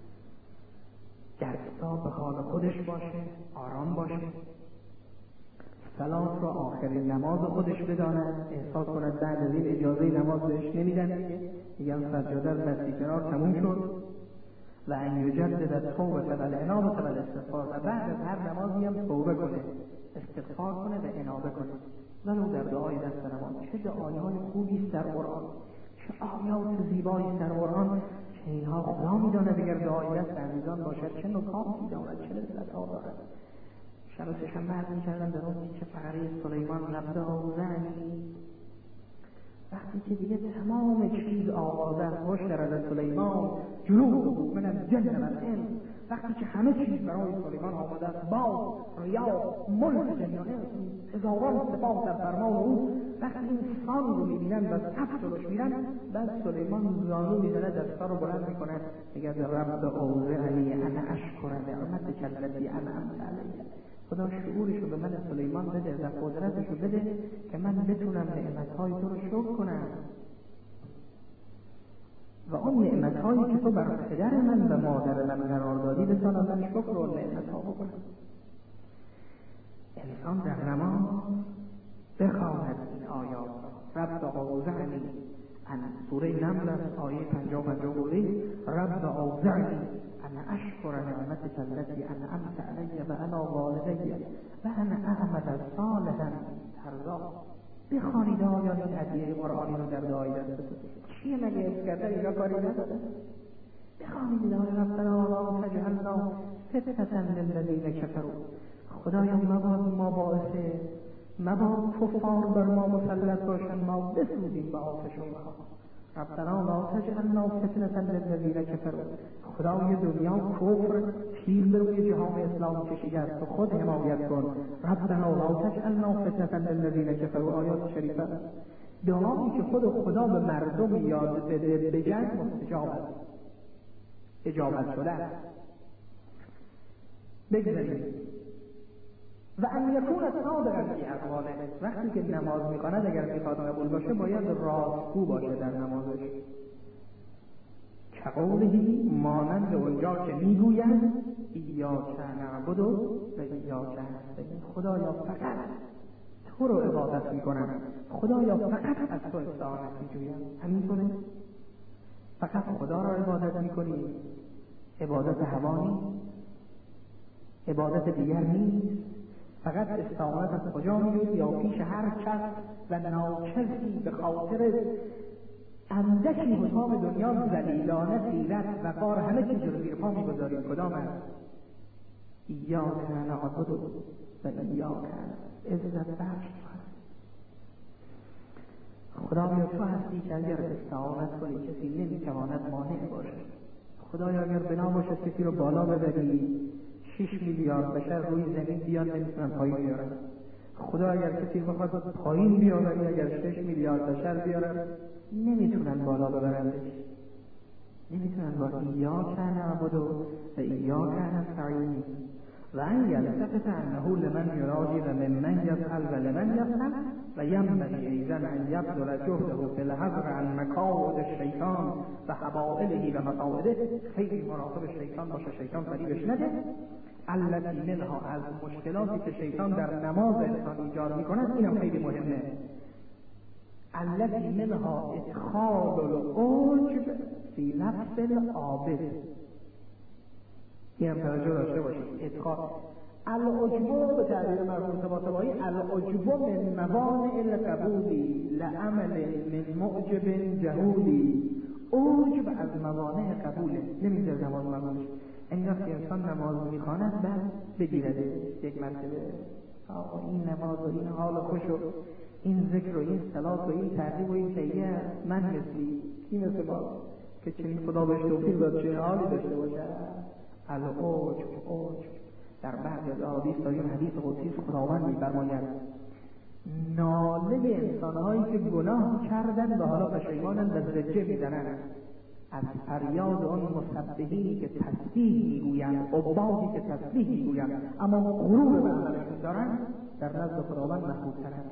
درستا به حال خودش باشه، آرام باشه، صلات رو آخرین نماز خودش بداند، احساس کند بعد از این اجازه نماز بهش نمیدن، میگن سجاده از دستی کنار تموم شد. و ان یجدد توبه و الانابه و الاستغفار، و بعد از هر نمازی هم توبه کنه، استغفار کنه و انابه کنه. ولو در دعای دست نماز. چه دعایهای خوبی است در قرآن، چه آیات زیبایی است در قرآن که اینها خدا میداند اگر دعای دست عزیزان باشد چه نکاتی دارد، چه لذت‌ها دارد. شب سه‌شنبه عرض می‌کردم در اون که فقره سلیمان لبده آوزنی، وقتی که دیگه تمام چیز آغاز است، وشترد سلیمان جنوده من الجن و الانس، وقتی که همه چیز برای سلیمان آماده است، با ریا ملک جن و انس، هزاران سپاه در فرمان او، وقتی انسان رو میبینن و صف جلوش میرن، بعد سلیمان زانو میزنه، دستا رو بلند میکنه، میگه رب اوزعنی انا اشکر نعمتک التی انعمت علیه. خدا شعورشو به من سلیمان بده و قدرتشو بده که من بتونم نعمتهای تو رو شکر کنم و اون نعمتهایی که تو بر پدر من و مادر من قرار دادی بتونم من شکر و نعمتها بکنم. انسان در نماز بخواند این آیات رب اوزعنی سوره نمل آیه پنجاه و پنجاه بوده رب اوزعنی ان اشکر نعمتک التي انعمت علی و علی والدی و ان اعمل صالحا ترضاه. بخوانید آیات این ادعیه قرآنی رو در دعای دست چیه مگه حفظ کرده اینا کاری نداره؟ بخوانید آیات ربنا لا تجعلنا فتنة للذین کفروا. خدایا مباد ما باعث مباد کفار بر ما مسلط باشن ما بسوزیم به آتش اونها. ربنا لا تجعلنا فتنة للذین کفروا. خدای دنیا کفر تیر به روی جهان اسلام کشیده است و خود حمایت کن. ربنا لا تجعلنا فتنة للذین کفروا. آیات شریفه دعایی که خود خدا به مردم یاد بده به جنگ مستجاب است، اجابت شده است. بگذاریم و ان یکون صادقا فی اقواله. وقتی که نماز میخواند اگر میخواد قبول باشه باید راستگو باشه در نمازش. کقولهی مانند اونجا که میگویند ایاک نعبد و ایاک نستعین. خدایا فقط تو رو عبادت میکنم، خدایا فقط از تو استعانت میجویم. همینطوره؟ فقط خدا را عبادت میکنی، عبادت هوانی، عبادت دیگر نیست. فقط استعانت از کجا میجوی؟ یا پیش هر کس و ناچیزی به خاطر اندکی حسام دنیا ذلیلانه خیرت و قار همه چیز رو زیر پا میگذاریم. کدام است؟ ایاک نعبد و ایاک عزت بخش. خدایا تو هستی که اگر استعانت کنی کسی نمیتواند مانع باشه. خدایا اگر بنا باشد کسی رو بالا ببری شش میلیارد بشر روی زمین بیان نمیتونن پایین بیارن. خدا اگر کسی بخواد پایین بیاوری اگر شش میلیارد بشر بیارن نمیتونن بالا ببرندش. نمیتونن با ایاک نعبد و ایاک نستعین. و ان یلتفت انه لمن یراجی و ممن یفعل و لمن یفعل و ینبغی ایضا ان یبذل جهده فی الحذر عن مکائد الشیطان و حبائله و مقاعده. خیلی مراقب شیطان باشه، شیطان فریبش نده. التی منها از مشکلاتی که شیطان در نماز انسان ایجاد میکند اینم خیلی مهمه. التی منها ادخال العجب فی نفس العابد. این هم توجه داشته باشید. ادخال العجب به تعبیر مرحوم طباطبایی العجب من موانع القبولی لعمل من معجب جهولی. عجب از موانع قبوله، نمیذاره نماز مقبول شه. انگار که انسان نماز میخواند بعد بگیرده یک مرتبه آقا این نماز و این حال خوش و این ذکر و این صلات و این تعظیم و این تهیه من مثلی کی مثل ما که چنین خدا بهش توفیق داد چنین حالی داشته باشه. العجب عجب در بعضی از احادیث داریم حدیث قدسی خداوند می‌فرماید ناله انسان‌هایی که گناه کردند و حالا پشیمانند و زجه می‌زنند از فریاد آن مسبحینی که تسبیح میگویند، عبادی که تسبیح میگویند اما غرور به عملشون دارند در نزد خداوند محبوب‌ترند.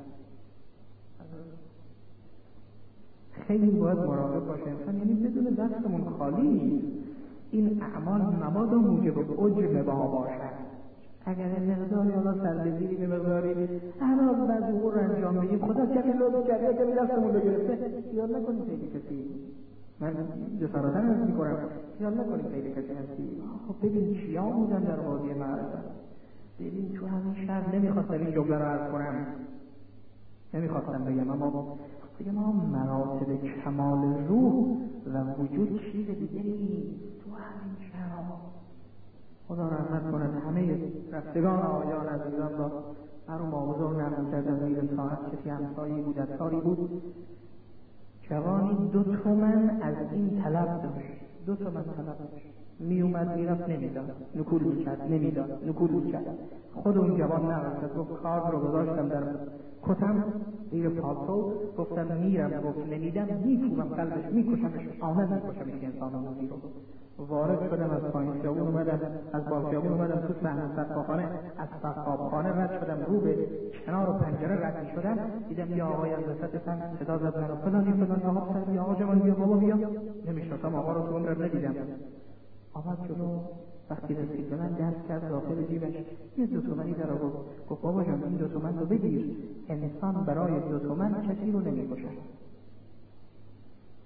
خیلی باید مراقب باشه انسان، یعنی بدون دستمون خالی نیست. این اعمال مبادا موجب عجب با باشد. اگر مقداری حالا سربزیری به مقداری اعمال بعض امور رو انجام بدیم خدا چقدر لطف کرده که دستمون رو گرفته خیال نکنیم خیلی کسی، من جسارتا عرض می‌کنم خیال نکنیم خیلی کسی هستی. خب ببین چیا بودن در وادی معرفت، ببین تو همین شهر نمیخواستم این جمله رو عرض کنم، نمیخواستم بگم اما بگم ما مراتب کمال روح و وجود چیز دیگه نیست. تو همین شهر خدا رحمت کند همه رفتگان آیان عزیزان را مرحوم آبزرگ نقل کردن زیر ساعت کسی همسایی بود اتاری بود جوانی دو تومن از این طلب داشت، دو تومن طلب داشت، می اومد میرفت نمیداد، نکول میکرد نمیداد، نکول میکرد. خود اون جوان نقل کرد گفت کارد رو گذاشتم در کتم زیر پالتو، گفتم میرم، گفت نمیدم میکوبم قلبش میکشمش، آمد میکشم این انسان رو رو وارد شدم از پایین خیابون اومدم از بالا خیابون اومدم تو صحن سقاخانه، از سقاخانه رد شدم رو به کنار پنجره رد شدم دیدم یا آقای از وسط سن صدا زد منو فلانی فلانی آقا سر یا آقا جوان بیا بابا بیا. نمیشناسم آقا رو تو عمرم ندیدم. آمد جلو وقتی رسید به من دست کرد داخل جیبش یه دو تومنی در آورد گفت بابا جان این دو تومن رو بگیر، انسان برای دو تومن کسی رو نمیکشه.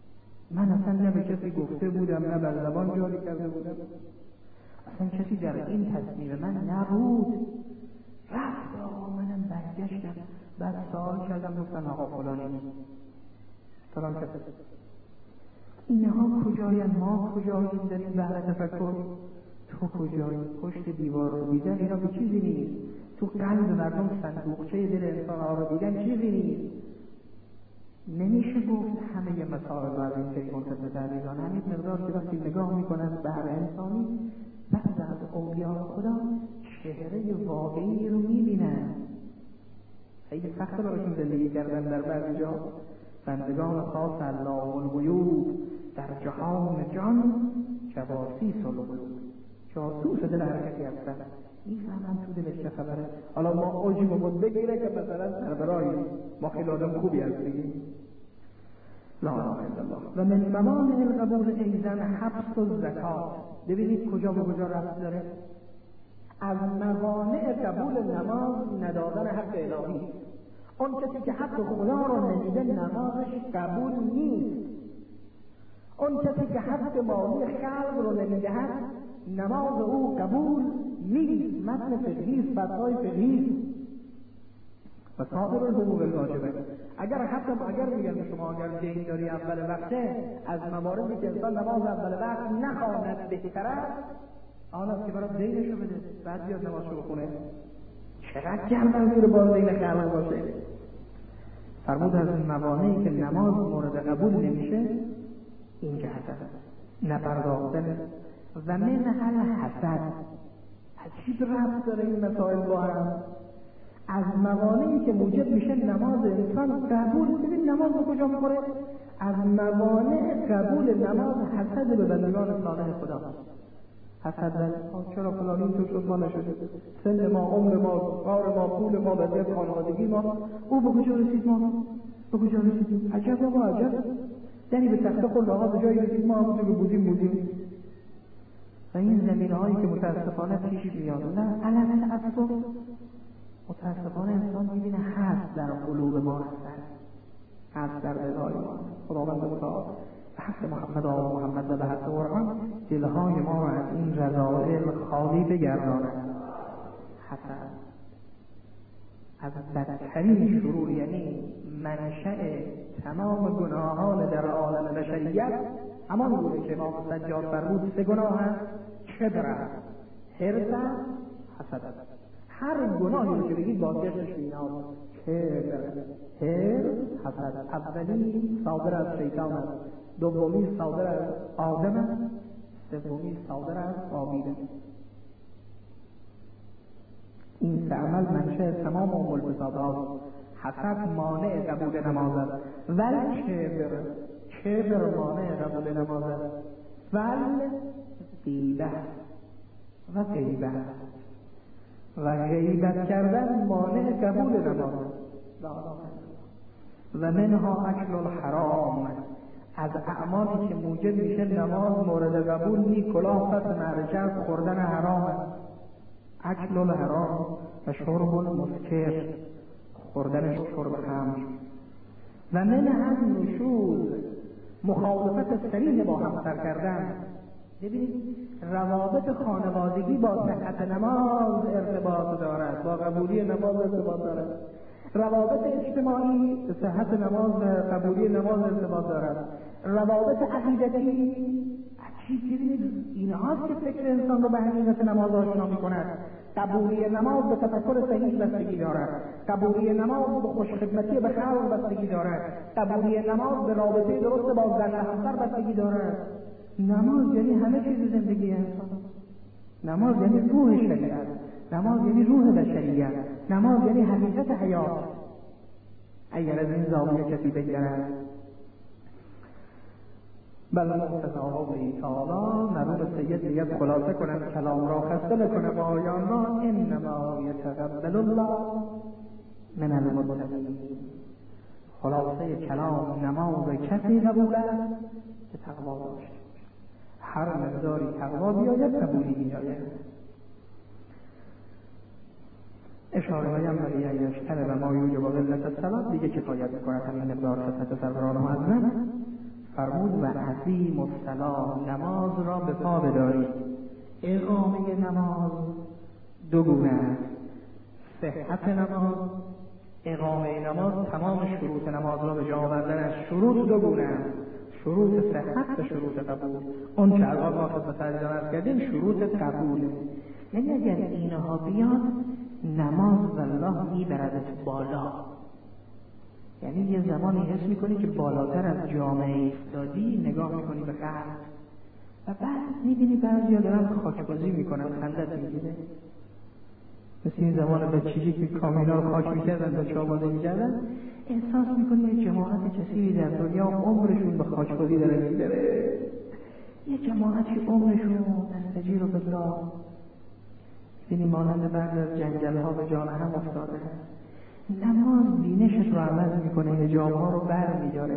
من اصلا نه به کسی گفته بودم نه بر زبان جاری کرده بودم، اصلا کسی در این تصمیم من نبود. رفت آقا، منم برگشتم بعد سوال کردم، گفتن آقا فلانی فلان کسی. اینها کجاین؟ ما کجاییم در این بحر تفکر؟ تو کجایی؟ پشت دیوار رو دیدن اینا به چیزی نیست. تو قلب مردم صندوقچه دل انسان ها رو دیدن چیزی نیست. نمیشه گفت همه مسائل باید این طریق منتظر تعریضان. همین مقدار که وقتی نگاه میکنن بحر انسانی، بعد از اولیاء خدا چهره واقعی رو میبینن. خیلی سخته براشون زندگی کردن در بعضی جا. بندگان خاص الله الغیوب در جهان جان جواسیس القلوب، جاسوس دل حرکتی هستن، میفهمن تو دلش چه خبره. حالا ما عجبمون بگیره که مثلا سربرایی ما خیلی آدم خوبی هستیم. لا اله الا الله. و من موانع القبول ایضا حبس الزکات. ببینید کجا به کجا ربط داره. از موانع قبول نماز ندادن حق الهی. اون کسی که حق خدا رو نمیده نمازش قبول نیست. اون کسی که حق مالی خلق رو نمیدهد نماز او قبول نیست. متن فقهی، فتوای فقهی و سایر الحقوق الواجبه. اگر حتی اگر میگن شما اگر دین داری اول وقته، از مواردی که انسان نماز اول وقت نخواند بهتر است آن است که برای دینشو بده بعد بیاد نمازشو بخونه. چقدر گردن زیر بار دین خلق باشه. فرمود از موانعی که نماز مورد قبول نمیشه این جهت نپرداختن و من هل حسد. عجیب ربط داره این مسائل با هم. از موانعی که موجب میشه نماز انسان قبول، ببین نماز به کجا میخوره. از موانع قبول نماز حسد به بندگان صالح خدا. حسد چرا فلانی تو شد ما نشده، سن ما، عمر ما، کار ما، پول ما، وضعیت خانوادگی ما، او به کجا رسید ما به کجا رسیدیم. عجب آقا عجب. یعنی به تخته خود آقا به جایی رسید ما همونجا که بودیم بودیم. و این زمینه هایی که متاسفانه پیش میاد نه علم تعصب، متاسفانه انسان میبینه هست در قلوب ما هستن، هست در دلهای ما. خداوند متعال به حق محمد و محمد و به حق قرآن دلهای ما را از این رذائل خالی بگرداند. حسد از بدترین شرور، یعنی منشأ تمام گناهان در عالم بشریت همان بوده که امام سجاد فرمود سه گناه هست: کبر، حرص، حسد. هر گناهی رو که بگید بازگشتش به اینا: کبر، حرص، حسد. اولی صادر از شیطان است، دومی صادر از آدم است، سومی صادر از قابیل. این سه عمل منشأ تمام امور فسادات. حسد مانع قبول نماز است، ول کبر، کبر مانع قبول نماز است، ول غیبت و غیبت و غیبت کردن مانع قبول نماز است. و منها اکل الحرام. از اعمالی که موجب میشه نماز مورد قبول نی کلاه پس معرکت خوردن حرام است. اکل الحرام و شرب المسکر، خوردن شرب خمر. و من از نشوز، مخالفت صریح با همسر کردن. ببینید روابط خانوادگی با صحت نماز ارتباط دارد، با قبولی نماز ارتباط دارد. روابط اجتماعی به صحت نماز و قبولی نماز ارتباط دارد. روابط عقیدتی، عجیب ببینید این هاست که فکر انسان رو به حقیقت نماز آشنا می‌کند. قبولی نماز به تفکر صحیح بستگی دارد. قبولی نماز به خوشخدمتی به خلق بستگی دارد. قبولی نماز به رابطه درست با زن و همسر بستگی دارد. نماز یعنی همه چیز زندگی انسان. نماز یعنی روح شریعت. نماز یعنی روح بشریت. نماز یعنی حقیقت حیات. اگر از این زاویه کسی بگذرد بل مقتضا به تعالی، مرحوم سید میگه خلاصه کنم کلام را، خسته نکنه با آیان را: انما یتقبل الله من المتقین. خلاصه کلام نماز کسی قبول است که تقوا داشته. هر مقداری تقوا بیاید قبولی بیاید. اشاره هایم برای یشتر و ما یوجب و قلت الصلاة دیگه کفایت میکند. همین مقدار خصت سروران معظم. فرمود و عظیم الصلاة، نماز را به پا بدارید. اقامه نماز دو گونه است. صحت نماز، اقامه نماز تمام شروط نماز را به جا آوردن است. شروط دو گونه است، شروط صحت و شروط قبول. اون که الان ما خدمت عزیزان عرض کردیم شروط قبول. یعنی اگر اینها بیاد نماز والله میبردت بالا. یعنی یه زمانی حس میکنی که بالاتر از جامعه ایستادی، نگاه میکنی به قلب و بعد میبینی بعضی ها دارن خاکبازی میکنن، خندت میگیره. مثل این زمان بچگی که کامینا رو خاک میکردن و چابازی میکردن، احساس میکنی یه جماعت کثیری در دنیا عمرشون به خاکبازی داره میگذره. یه جماعتی عمرشون نستجیر و بالله، بینی مانند بعض از جنگل ها به جان هم افتاده. نماز بینشت رو عوض میکنه، حجاب ها رو بر میداره.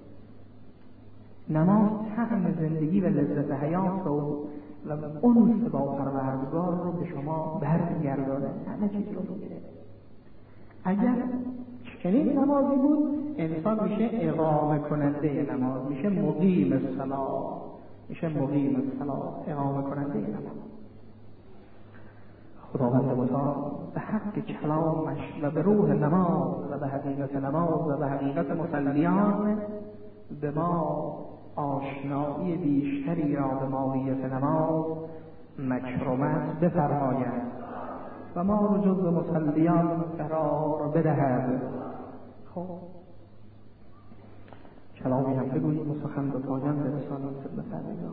نماز طعم زندگی و لذت حیات و و انس با پروردگار رو به شما برمیگردانه، همه چیز رو میگیره. اگر چنین نمازی بود انسان میشه اقامه کننده نماز، میشه مقیم الصلاة، میشه مقیم الصلاة، اقامه کننده نماز. خداوند متعال به حق کلامش و به روح نماز و به حقیقت نماز و به حقیقت مصلیان به ما آشنایی بیشتری را به ماهیت نماز مکرمت بفرماید و ما رو جز مصلیان قرار بدهد. خب کلامی هم بگوییم و سخن به پایان برسانیم خدمت عزیزان.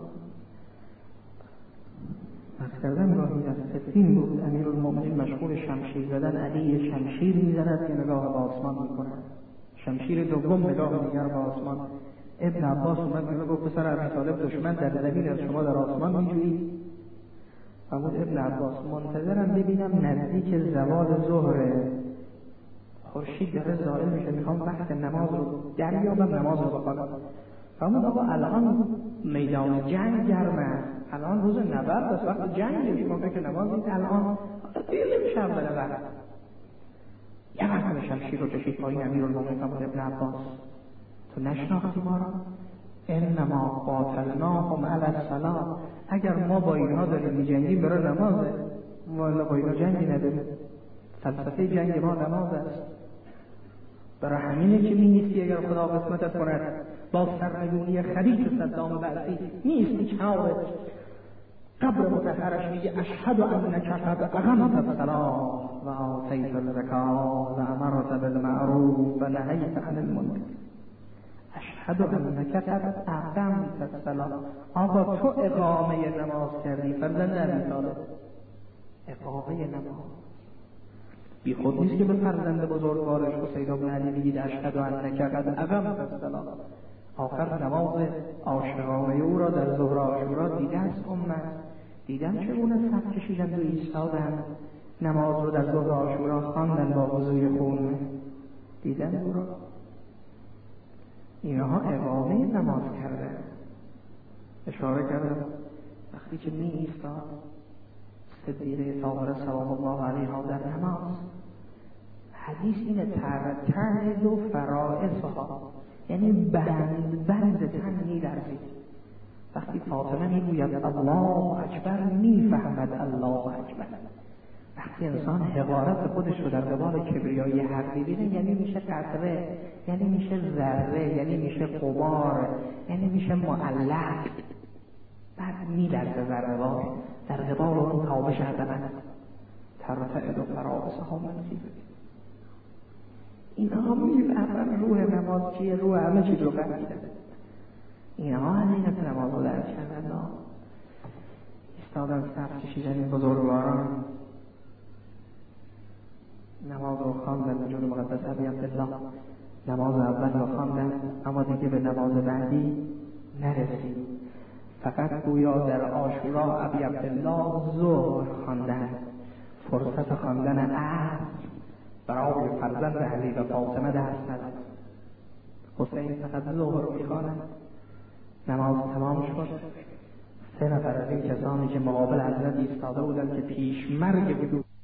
از کردن گاهی در سفین بود امیرالمؤمنین مشغول شمشیر زدن، علی شمشیر میزند که نگاه به آسمان میکند، شمشیر دوم نگاه دیگر به آسمان. ابن عباس اومد میگه گفت پسر ابی طالب دشمن در زمین از شما در آسمان میجویی؟ فرمود ابن عباس منتظرم ببینم نزدیک زوال ظهر خورشید داره زائل میشه، میخوام وقت نماز رو دریابم نماز رو بخوانم. فرمود آقا الان میدان جنگ گرم است، الان روز نبرد است، وقت جنگ شما فکر نماز نیست الان، دیر نمیشه اول وقت. یه وقت شمشیر رو کشید پایین امیرالمؤمنین فرمود ابن عباس تو نشناختی ما را؟ انما قاتلناهم علی الصلاة، اگر ما با اینها داریم میجنگیم برای نمازه، والا با اینها جنگی نداریم، فلسفه جنگ ما نماز است. برای همینه که می‌نیستی اگر خدا قسمتت کند با سرنگونی خبیث صدام بعثی نیستی کنارت قبر مطهرش میگه اشهد انک قد اقمت الصلاة و آتیت الزکاة و امرت بالمعروف و نهیت عن المنکر. اشهد انک قد اقمت الصلاة، آقا تو اقامه نماز کردی. فرزند ابی طالب اقامه نماز بی خود نیست که به فرزند بزرگوارش حسین بن علی میگید اشهد انک قد اقمت الصلاة. آخر نماز عاشقانه او را در ظهر عاشورا دیده است امت، دیدن چگونه صف کشیدند و ایستادند، نماز رو در ظهر عاشورا خواندن با وضوی خون، دیدن او را. اینها اقامه نماز کردن. اشاره کردم وقتی که می ایستاد صدیقه طاهره سلام الله علیها در نماز، حدیث اینه تعرض و فرائضها، یعنی بند بند تن می لرزید. وقتی فاطمه میگوید الله اکبر میفهمد الله اکبر. وقتی انسان حقارت خودش رو در قبال کبریای حق میبینه، یعنی میشه قطره، یعنی میشه ذره، یعنی میشه غبار، یعنی میشه معلق. بعد میلرزه ذره‌وار در قبال اون تابش عظمت. ترتعد و فرائضها منفی. اینها میفهمن روح نماز چیه، روح همه چیز رو فهمیدن. اینها حقیقت نماز رو درک کردن. ایستادن صف کشیدن این بزرگواران نماز رو خواندن. وجود مقدس ابی عبدالله نماز اول رو خواندن، اما دیگه به نماز بعدی نرسید. فقط گویا در عاشورا ابی عبدالله ظهر خواندن، فرصت خواندن عصر برای فرزند علی و فاطمه دست نداد. حسین فقط ظهر رو میخواند. نماز تمام شد. سه نفر از این کسانی که مقابل حضرت ایستاده بودند که پیش مرگ وجود